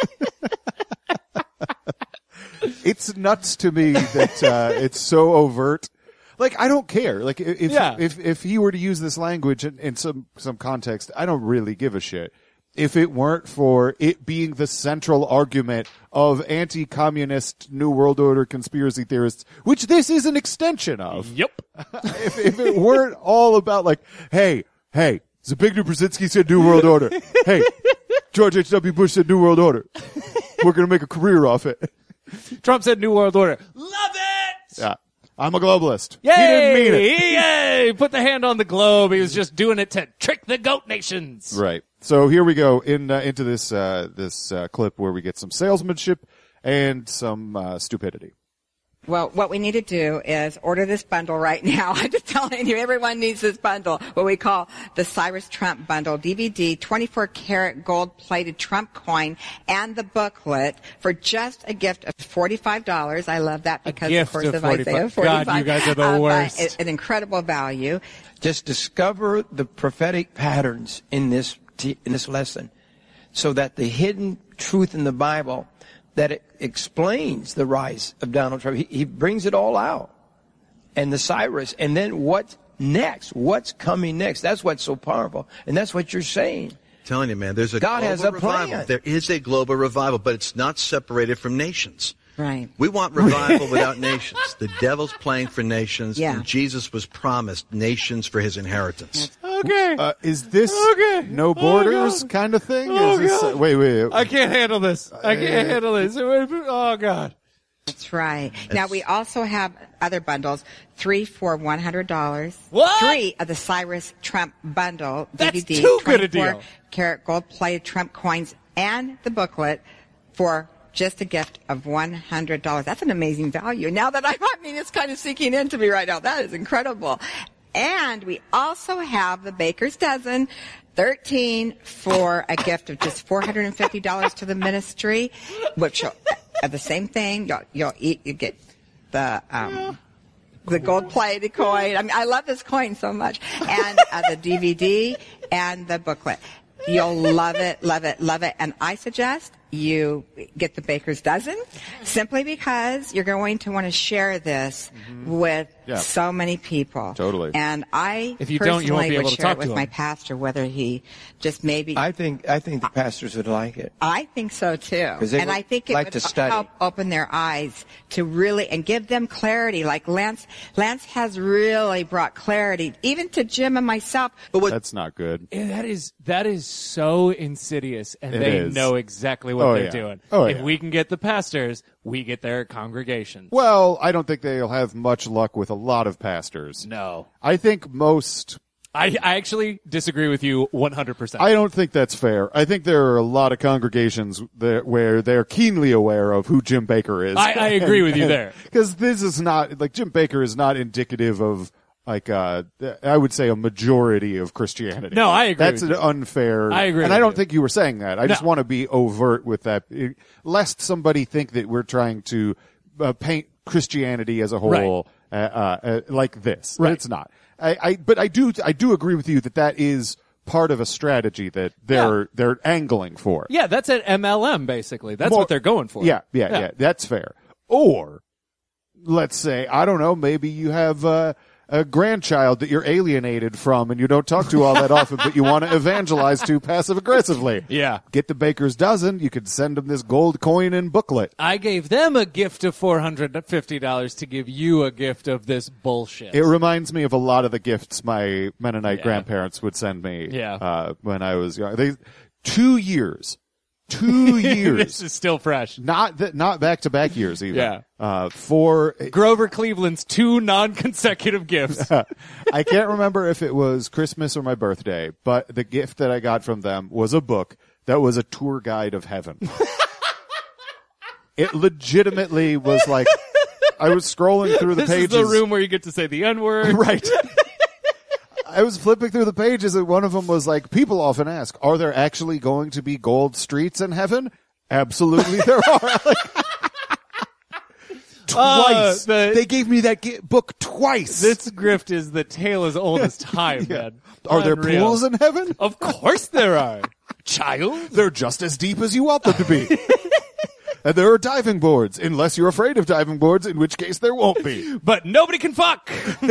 it's nuts to me that, uh, it's so overt. Like, I don't care. Like, if, Yeah. if, if he were to use this language in, in some, some context, I don't really give a shit. If it weren't for it being the central argument of anti-communist New World Order conspiracy theorists, which this is an extension of. Yep. if, if it weren't all about like, hey, hey, Zbigniew Brzezinski said New World Order. Hey, George H W. Bush said New World Order. We're going to make a career off it. Trump said New World Order. Love it! Yeah. I'm a globalist. Yay! He didn't mean it. Yay! Put the hand on the globe. He was just doing it to trick the goat nations. Right. So here we go in uh, into this uh, this uh, clip where we get some salesmanship and some uh, stupidity. Well, what we need to do is order this bundle right now. I'm just telling you, everyone needs this bundle, what we call the Cyrus Trump bundle, D V D, twenty-four karat gold-plated Trump coin, and the booklet for just a gift of forty-five dollars. I love that because, gift of course, of of Isaiah forty-five. God, you guys are the Uh, but worst. it- an incredible value. Just discover the prophetic patterns in this t- in this lesson, so that the hidden truth in the Bible that it explains the rise of Donald Trump, he, he brings it all out, and the Cyrus, and then what's next? What's coming next? That's what's so powerful, and that's what you're saying. Telling you, man, there's a God global has a revival. plan. There is a global revival, but it's not separated from nations. Right. We want revival without nations. The devil's playing for nations, Yeah. and Jesus was promised nations for his inheritance. Okay. Uh, is this Okay. no borders Oh, kind of thing? Oh, is this, God. uh, wait, wait. I can't handle this. I can't handle this. Oh, God. That's right. Now, we also have other bundles, three for one hundred dollars. What? Three of the Cyrus Trump bundle, That's D V D, too good a twenty-four deal. karat gold-plated Trump coins, and the booklet for just a gift of one hundred dollars. That's an amazing value. Now that I, I mean, it's kind of sinking into me right now. That is incredible. And we also have the Baker's Dozen, thirteen for a gift of just four hundred fifty dollars to the ministry, which are the same thing. You'll, you'll eat, you get the, um, the gold-plated coin. I mean, I love this coin so much. And uh, the D V D and the booklet. You'll love it, love it, love it. And I suggest you get the baker's dozen, simply because you're going to want to share this mm-hmm. with yeah. so many people. Totally. And I if you personally don't, you won't be able would to share talk it with to my him. pastor, whether he just maybe. I think I think the pastors would like it. I think so too, 'Cause they and would I think it like would to study. help open their eyes to really and give them clarity. Like Lance, Lance has really brought clarity, even to Jim and myself. But what, That's not good. Yeah, that is that is so insidious, and It they is. know exactly what Oh, they're yeah. doing. Oh, if yeah. we can get the pastors, we get their congregations. Well, I don't think they'll have much luck with a lot of pastors. No, I think most. I, I actually disagree with you one hundred percent. I don't think that's fair. I think there are a lot of congregations that, where they're keenly aware of who Jim Baker is. I, I agree with you there. Because this is not, like, Jim Baker is not indicative of, like, uh, I would say a majority of Christianity. No, I agree That's with an you. unfair. I agree And with I don't you. think you were saying that. I just No. want to be overt with that, lest somebody think that we're trying to uh, paint Christianity as a whole uh, uh, uh, like this. But Right. it's not. I, I, but I do, I do agree with you that that is part of a strategy that they're, Yeah. they're angling for. Yeah, that's at M L M basically. That's More- what they're going for. Yeah, yeah, Yeah. yeah, That's fair. Or, let's say, I don't know, maybe you have uh, a grandchild that you're alienated from and you don't talk to all that often, but you want to evangelize to passive aggressively. Yeah. Get the baker's dozen. You could send them this gold coin and booklet. I gave them a gift of four hundred fifty dollars to give you a gift of this bullshit. It reminds me of a lot of the gifts my Mennonite Yeah. grandparents would send me Yeah. uh, when I was young. They, two years. Two years. This is still fresh. Not that, not back to back years even. Yeah. Uh, for Grover Cleveland's two non-consecutive gifts. I can't remember if it was Christmas or my birthday, but the gift that I got from them was a book that was a tour guide of heaven. It legitimately was like, I was scrolling through the this pages. is the room where you get to say the N-word. Right. I was flipping through the pages and one of them was like, people often ask, are there actually going to be gold streets in heaven? Absolutely there are. Like, twice. Uh, the- they gave me that gi- book twice. This grift is the tale as old as time, man. Are there Unreal. pools in heaven? Of course there are. Child. They're just as deep as you want them to be. And there are diving boards, unless you're afraid of diving boards, in which case there won't be. But nobody can fuck.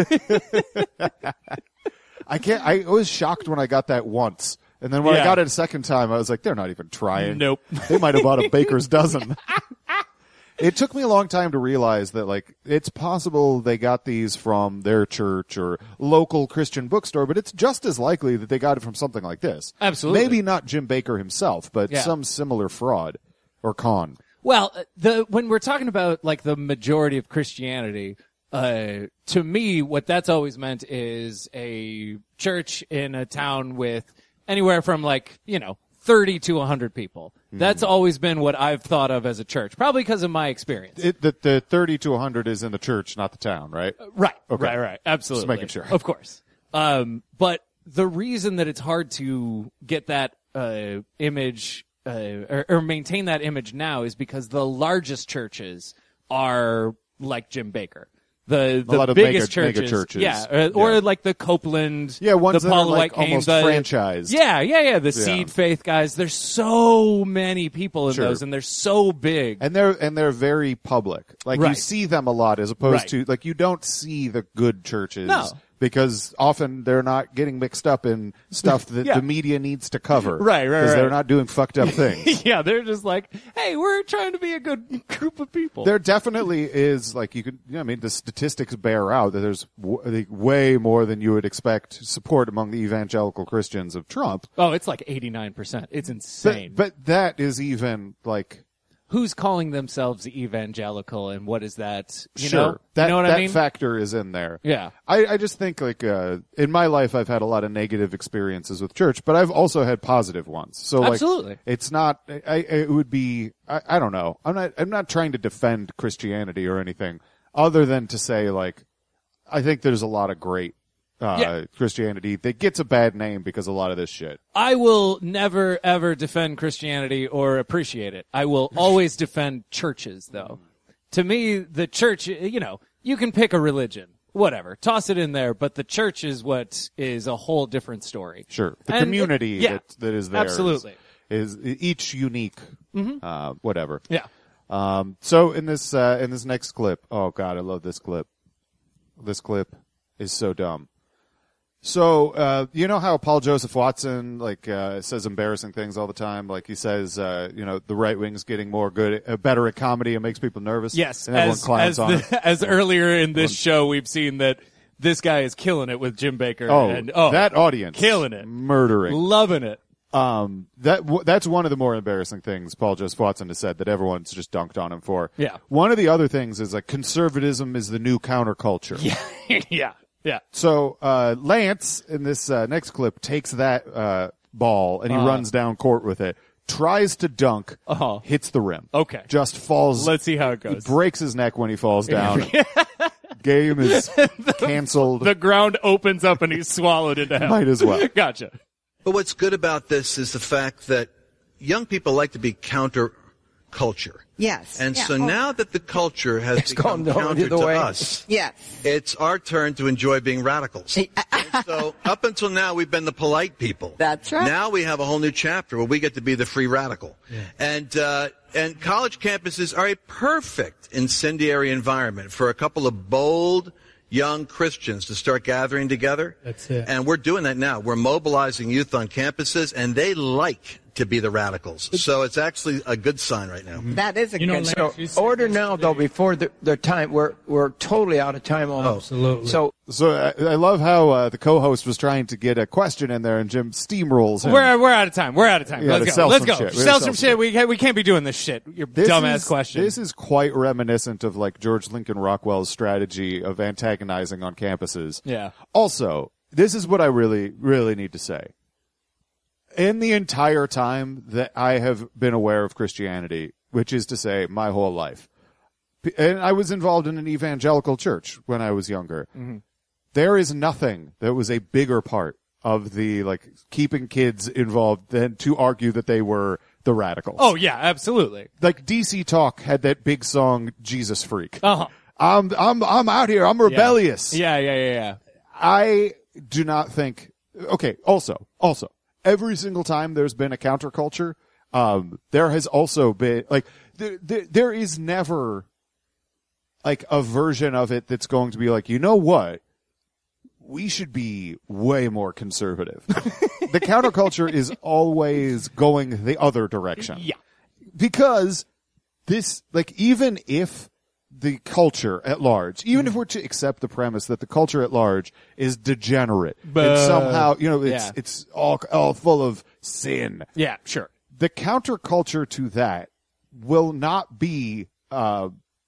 I can't, I was shocked when I got that once. And then when I Yeah. got it a second time, I was like, they're not even trying. Nope. They might have bought a baker's dozen. It took me a long time to realize that, like, it's possible they got these from their church or local Christian bookstore, but it's just as likely that they got it from something like this. Absolutely. Maybe not Jim Baker himself, but Yeah. some similar fraud or con. Well, uh, the when we're talking about like the majority of Christianity, uh, to me, what that's always meant is a church in a town with anywhere from like, you know, thirty to one hundred people. Mm. That's always been what I've thought of as a church, probably because of my experience. It, the, the thirty to one hundred is in the church, not the town, right? Right, Okay. right, right. Absolutely. Just making sure. Of course. Um, but the reason that it's hard to get that uh, image uh, or, or maintain that image now is because the largest churches are like Jim Baker. The the lot of biggest mega- mega churches, churches. yeah, or, or Yeah. like the Copeland, Yeah, ones the that Paul are, like, White Cane, almost the, franchised. Yeah, yeah, yeah. The Yeah. Seed Faith guys. There's so many people in Sure. those, and they're so big. And they're and they're very public. Like you Right. see them a lot as opposed Right. to like you don't see the good churches No. because often they're not getting mixed up in stuff that Yeah. the media needs to cover. Right, right, Because right. they're not doing fucked up things. Yeah, they're just like, hey, we're trying to be a good group of people. There definitely is like you could. You know, I mean, the statistics bear out that there's w- like, way more than you would expect support among the evangelical Christians of Trump. Oh, it's like eighty-nine percent. It's But, insane. but that is even like Who's calling themselves evangelical, and what is that? You sure know, that you know what that I mean? factor is in there. Yeah. I, I just think like uh, in my life I've had a lot of negative experiences with church, but I've also had positive ones. So like Absolutely. it's not. I, I it would be. I, I don't know. I'm not. I'm not trying to defend Christianity or anything, other than to say like I think there's a lot of great uh, Yeah. Christianity that gets a bad name because of a lot of this shit. I will never ever defend Christianity or appreciate it. I will always defend churches, though. To me, the church, you know, you can pick a religion, whatever, toss it in there, but the church is what is a whole different story. Sure, the And it- community yeah, that that is there is- absolutely. is, each unique Mhm. Uh, whatever. Yeah. Um, so in this uh, in this next clip, oh god, I love this clip. This clip is so dumb. So uh, you know how Paul Joseph Watson like uh, says embarrassing things all the time. Like he says, uh, you know, the right wing's getting more good, uh, better at comedy and makes people nervous. Yes, and everyone as, clowns as, on the, it. as earlier in this show, we've seen that this guy is killing it with Jim Baker. Oh, and, oh that audience, killing it, murdering, loving it. Um, that w- that's one of the more embarrassing things Paul Joseph Watson has said that everyone's just dunked on him for. Yeah. One of the other things is like conservatism is the new counterculture. Yeah, yeah, yeah. So uh, Lance in this uh, next clip takes that uh, ball and he Uh-huh. runs down court with it, tries to dunk, Uh-huh. hits the rim. Okay. Just falls. Let's see how it goes. Breaks his neck when he falls down. Game is canceled. The ground opens up and he's swallowed into hell. Might as well. Gotcha. But what's good about this is the fact that young people like to be counterculture. Yes. And Yeah. so Oh. now that the culture has It's become gone the counter other to way. us, Yes. it's our turn to enjoy being radicals. And so up until now, we've been the polite people. That's right. Now we have a whole new chapter where we get to be the free radical. And, uh, and college campuses are a perfect incendiary environment for a couple of bold, young Christians to start gathering together. That's it. And we're doing that now. We're mobilizing youth on campuses, and they like to be the radicals. So it's actually a good sign right now. That is a You know, good Lance, So you said order now, yesterday- though, before the, the time. We're we're totally out of time almost. Absolutely. So So I, I love how uh, the co-host was trying to get a question in there and Jim steamrolls him. We're we're out of time. We're out of time. We gotta Let's go. sell Let's some go. shit. We Sell gotta some sell shit. We can't, we can't be doing this shit. Your This dumbass is, question. This is quite reminiscent of like George Lincoln Rockwell's strategy of antagonizing on campuses. Yeah. Also, this is what I really, really need to say. In the entire time that I have been aware of Christianity, which is to say my whole life, and I was involved in an evangelical church when I was younger, Mm-hmm. there is nothing that was a bigger part of the like keeping kids involved than to argue that they were the radicals. Oh yeah, absolutely. Like D C Talk had that big song Jesus Freak. Uh-huh. I'm I'm I'm out here. I'm rebellious. Yeah, yeah, yeah, yeah. I do not think. Okay. Also, also, every single time there's been a counterculture, um, there has also been like there, there there is never like a version of it that's going to be like, you know what? We should be way more conservative. The counterculture is always going the other direction. Yeah. Because this, like, even if the culture at large, even if we're to accept the premise that the culture at large is degenerate and But- somehow, you know, it's, yeah. it's all, all full of sin. Yeah, sure. The counterculture to that will not be, uh,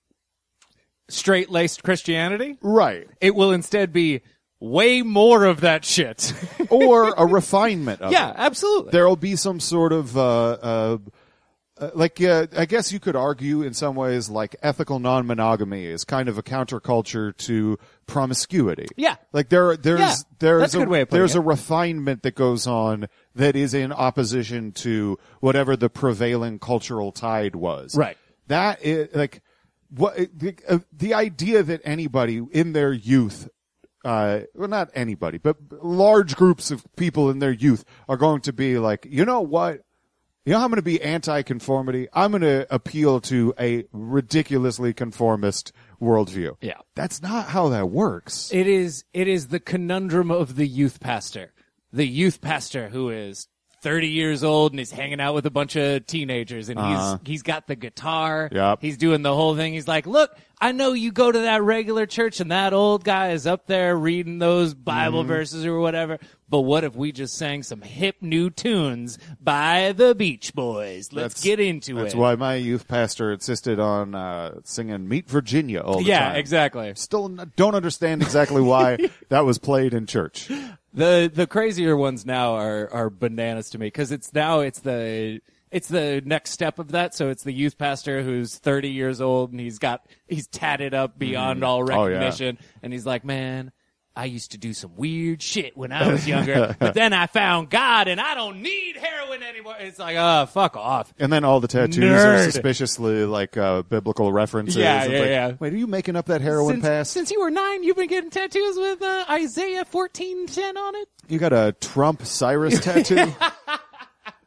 Straight-laced Christianity? right. It will instead be way more of that shit. Or a refinement of Yeah, it. absolutely. There'll be some sort of, uh, uh, uh like, uh, I guess you could argue in some ways like ethical non-monogamy is kind of a counterculture to promiscuity. Yeah. Like there, there's, Yeah, there's that's a a, good way of putting there's it. a refinement that goes on that is in opposition to whatever the prevailing cultural tide was. Right. That is like, what, the, uh, the idea that anybody in their youth uh, well, not anybody, but large groups of people in their youth are going to be like, you know what? You know how I'm going to be anti-conformity? I'm going to appeal to a ridiculously conformist worldview. Yeah. That's not how that works. It is it is the conundrum of the youth pastor. The youth pastor who is thirty years old and he's hanging out with a bunch of teenagers and Uh-huh. he's he's got the guitar. Yep. He's doing the whole thing. He's like, "Look, I know you go to that regular church and that old guy is up there reading those Bible Mm-hmm. verses or whatever. But what if we just sang some hip new tunes by the Beach Boys? Let's That's- get into That's it." why my youth pastor insisted on uh, singing Meet Virginia all the Yeah, time. exactly. Still n- don't understand exactly why that was played in church. The the crazier ones now are are bananas to me because it's now it's the it's the next step of that. So it's the youth pastor who's thirty years old and he's got he's tatted up beyond all Oh, yeah. recognition, and he's like, "Man, I used to do some weird shit when I was younger, but then I found God and I don't need heroin anymore." It's like, oh, fuck off. And then all the tattoos Nerd. are suspiciously like uh, biblical references. Yeah, It's yeah, like, yeah. Wait, are you making up that heroin Since, pass? since you were nine, you've been getting tattoos with uh, Isaiah fourteen ten on it. You got a Trump Cyrus tattoo?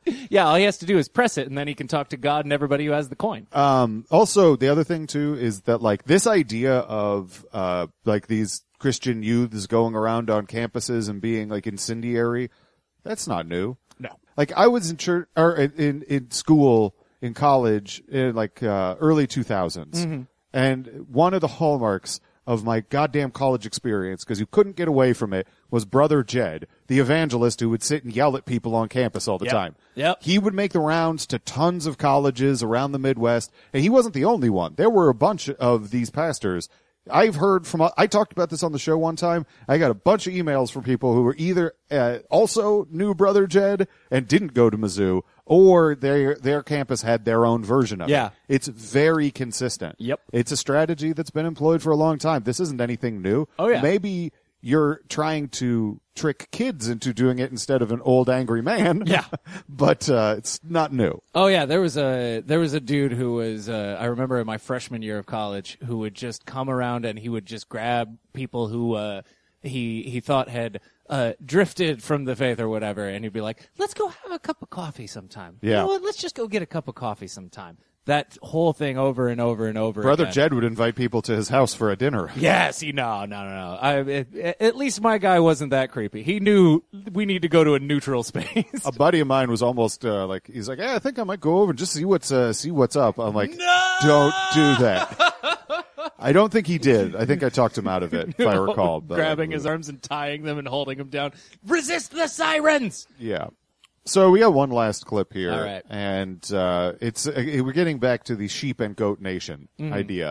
Yeah, all he has to do is press it, and then he can talk to God and everybody who has the coin. Um, also, the other thing, too, is that, like, this idea of, uh, like, these Christian youths going around on campuses and being, like, incendiary, that's not new. No. Like, I was in church, or in, in school, in college, in, like, uh, early two thousands. Mm-hmm. And one of the hallmarks of my goddamn college experience, because you couldn't get away from it, was Brother Jed, the evangelist who would sit and yell at people on campus all the yep. time. Yep. He would make the rounds to tons of colleges around the Midwest, and he wasn't the only one. There were a bunch of these pastors. I've heard from, I talked about this on the show one time. I got a bunch of emails from people who were either uh, also knew Brother Jed and didn't go to Mizzou, or their their campus had their own version of yeah. it. It's very consistent. Yep. It's a strategy that's been employed for a long time. This isn't anything new. Oh, yeah. Maybe you're trying to trick kids into doing it instead of an old angry man. Yeah. But uh, it's not new. Oh yeah, there was a there was a dude who was uh, I remember in my freshman year of college who would just come around and he would just grab people who uh, he he thought had uh, drifted from the faith or whatever, and he'd be like, "Let's go have a cup of coffee sometime. Yeah. You know what? Let's just go get a cup of coffee sometime." That whole thing over and over and over Brother again. Jed would invite people to his house for a dinner. Yes, he no, no, no, no. I, it, at least my guy wasn't that creepy. He knew we need to go to a neutral space. A buddy of mine was almost uh, like, he's like, "Hey, I think I might go over and just see what's uh, see what's up." I'm like, no! Don't do that. I don't think he did. I think I talked him out of it, if I recall. But, grabbing his arms and tying them and holding him down. Resist the sirens. Yeah. So we got one last clip here, All right. and uh, it's uh, we're getting back to the sheep and goat nation Mm-hmm. idea.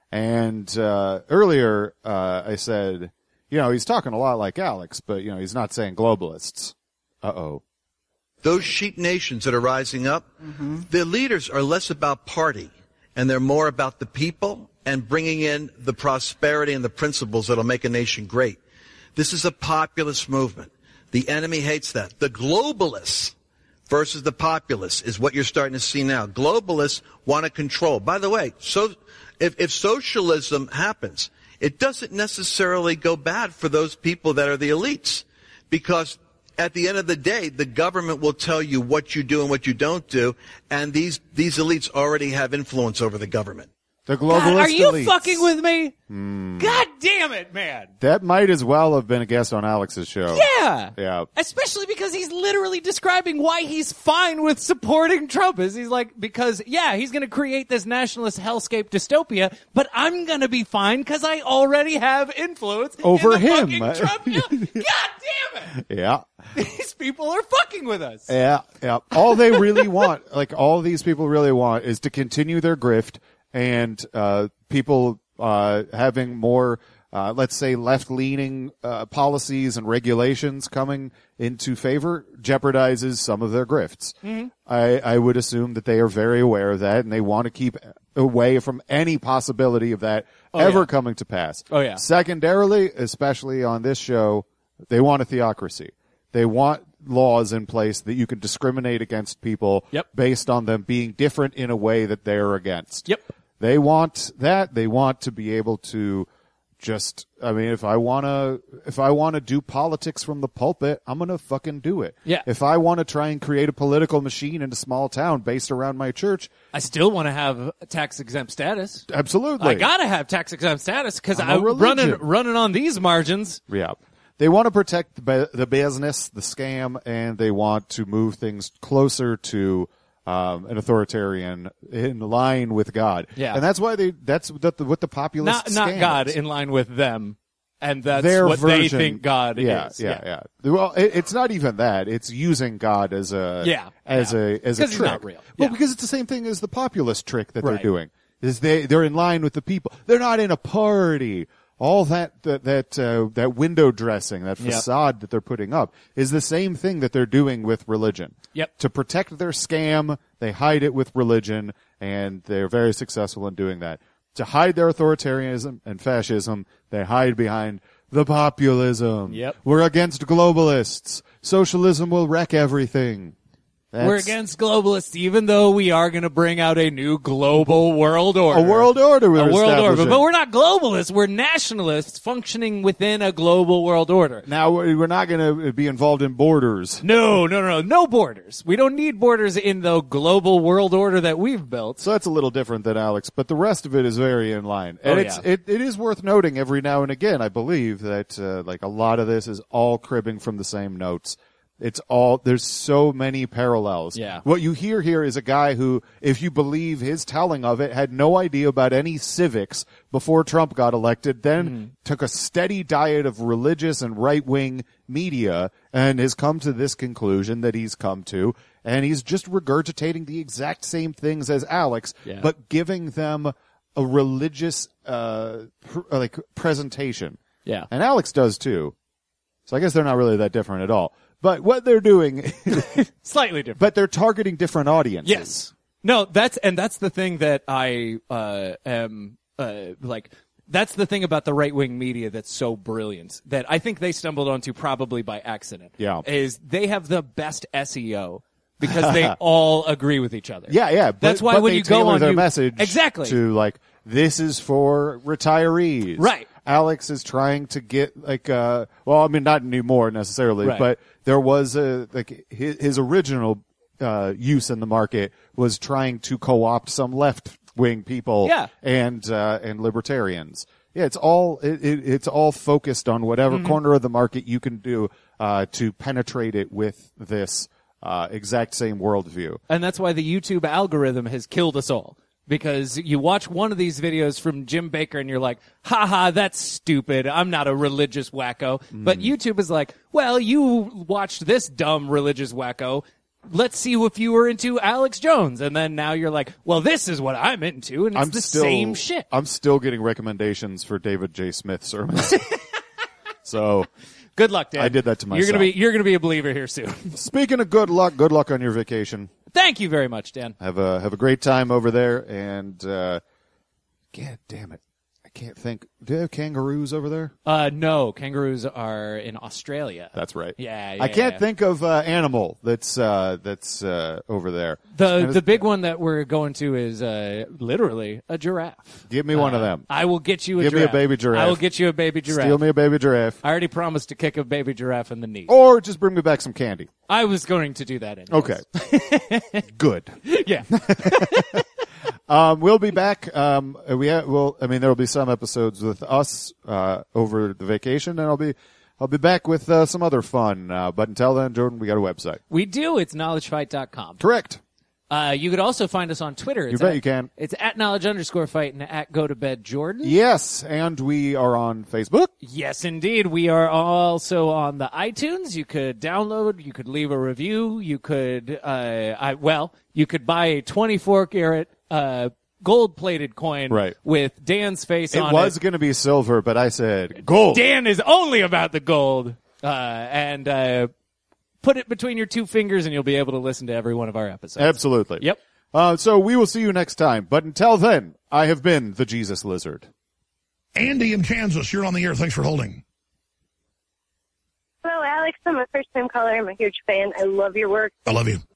And uh, earlier uh, I said, you know, he's talking a lot like Alex, but you know, he's not saying globalists. Uh oh. Those sheep nations that are rising up, Mm-hmm. their leaders are less about party, and they're more about the people and bringing in the prosperity and the principles that'll make a nation great. This is a populist movement. The enemy hates that. The globalists versus the populists is what you're starting to see now. Globalists want to control. By the way, so if, if socialism happens, it doesn't necessarily go bad for those people that are the elites, because at the end of the day, the government will tell you what you do and what you don't do, and these these elites already have influence over the government. The globalist God, are you elites. fucking with me? Mm. God damn it, man. That might as well have been a guest on Alex's show. Yeah. Yeah. Especially because he's literally describing why he's fine with supporting Trump. Is he's like, because, yeah, he's going to create this nationalist hellscape dystopia, but I'm going to be fine because I already have influence over in the him. fucking Trump. God damn it. Yeah. These people are fucking with us. Yeah. Yeah. All they really want, like all these people really want, is to continue their grift. And uh people uh having more, uh let's say, left-leaning uh policies and regulations coming into favor jeopardizes some of their grifts. Mm-hmm. I, I would assume that they are very aware of that, and they want to keep away from any possibility of that oh, ever yeah. coming to pass. Oh, yeah. Secondarily, especially on this show, they want a theocracy. They want laws in place that you can discriminate against people Yep. based on them being different in a way that they're against. Yep. They want that. They want to be able to just, I mean, if I want to, if I want to do politics from the pulpit, I'm going to fucking do it. Yeah. If I want to try and create a political machine in a small town based around my church, I still want to have tax exempt status. absolutely. I gotta have tax exempt status because I'm a I'm running religion. running on these margins. Yeah. They want to protect the, bu- the business, the scam, and they want to move things closer to um, an authoritarian in line with God. Yeah. And that's why they, that's what the, what the populist Not not scam God is. in line with them, and that's Their what version, they think God yeah, is. Yeah, yeah, yeah. Well, it, it's not even that. It's using God as a, Yeah, as yeah. a, as a 'Cause he's trick. not real. Well, Yeah. because it's the same thing as the populist trick that Right. they're doing. Is they, they're in line with the people. They're not in a party. All that, that, that, uh, that window dressing, that Yep. facade that they're putting up is the same thing that they're doing with religion. Yep. To protect their scam, they hide it with religion, and they're very successful in doing that. To hide their authoritarianism and fascism, they hide behind the populism. Yep. We're against globalists. Socialism will wreck everything. That's, We're against globalists, even though we are going to bring out a new global world order. A world order. We're a world order, establishing. but we're not globalists. We're nationalists functioning within a global world order. Now we're not going to be involved in borders. No, no, no, no borders. We don't need borders in the global world order that we've built. So that's a little different than Alex, but the rest of it is very in line. And Oh, it's yeah. it, it is worth noting every now and again, I believe, that uh, like a lot of this is all cribbing from the same notes. It's all, there's so many parallels. Yeah. What you hear here is a guy who, if you believe his telling of it, had no idea about any civics before Trump got elected, then Mm-hmm. took a steady diet of religious and right-wing media and has come to this conclusion that he's come to. And he's just regurgitating the exact same things as Alex, Yeah. but giving them a religious, uh, pr- like presentation. Yeah. And Alex does too. So I guess they're not really that different at all. But what they're doing, Slightly different. but they're targeting different audiences. Yes. No, that's, and that's the thing that I, uh, am, uh, like, that's the thing about the right-wing media that's so brilliant that I think they stumbled onto probably by accident. Yeah. Is they have the best S E O because they all agree with each other. Yeah, yeah. But, That's why but when they you go tailor on their you- message Exactly. to like, this is for retirees. Right. Alex is trying to get like, uh, well, I mean, not anymore necessarily, Right. but there was a, like his, his original, uh, use in the market was trying to co-opt some left-wing people Yeah. and, uh, and libertarians. Yeah, it's all, it, it, it's all focused on whatever Mm-hmm. corner of the market you can do, uh, to penetrate it with this, uh, exact same worldview. And that's why the YouTube algorithm has killed us all. Because you watch one of these videos from Jim Baker and you're like, ha ha, that's stupid. I'm not a religious wacko. But YouTube is like, well, you watched this dumb religious wacko. Let's see if you were into Alex Jones. And then now you're like, well, this is what I'm into. And it's I'm the still, same shit. I'm still getting recommendations for David J. Smith sermons. So, Good luck, Dan. I did that to You're myself. gonna be, you're gonna be a believer here soon. speaking of good luck, good luck on your vacation. Thank you very much, Dan. Have a have a great time over there, and uh, God damn it, I can't think. Do they have kangaroos over there? Uh, no, kangaroos are in Australia. That's right. Yeah, yeah I can't yeah. think of uh, animal that's uh, that's uh, over there. The And the it's- big one that we're going to is uh, literally a giraffe. Give me one of Uh, them. I will get you a Give me a giraffe. baby giraffe. I will get you a baby giraffe. Steal me a baby giraffe, I already promised to kick a baby giraffe in the knee. or just bring me back some candy. I was going to do that anyways. Okay, good. Yeah. Um, we'll be back. Um, we ha- will. I mean, there will be some episodes with us uh, over the vacation, and I'll be I'll be back with uh, some other fun. Uh, but until then, Jordan, we got a website. We do. It's knowledge fight dot com. Correct. Uh, you could also find us on Twitter. It's You bet at, you can. It's at knowledge underscore fight and at go to bed Jordan. Yes, and we are on Facebook. Yes, indeed. We are also on the iTunes. You could download. You could leave a review. You could, uh, I, well, you could buy a twenty-four karat, uh, gold-plated coin Right. with Dan's face It on was it. going to be silver, but I said gold. Dan is only about the gold. Uh, and, uh, put it between your two fingers and you'll be able to listen to every one of our episodes. Absolutely. Yep. Uh, so we will see you next time. But until then, I have been the Jesus Lizard. Andy in Kansas, you're on the air. Thanks for holding. Hello, Alex. I'm a first-time caller. I'm a huge fan. I love your work. I love you.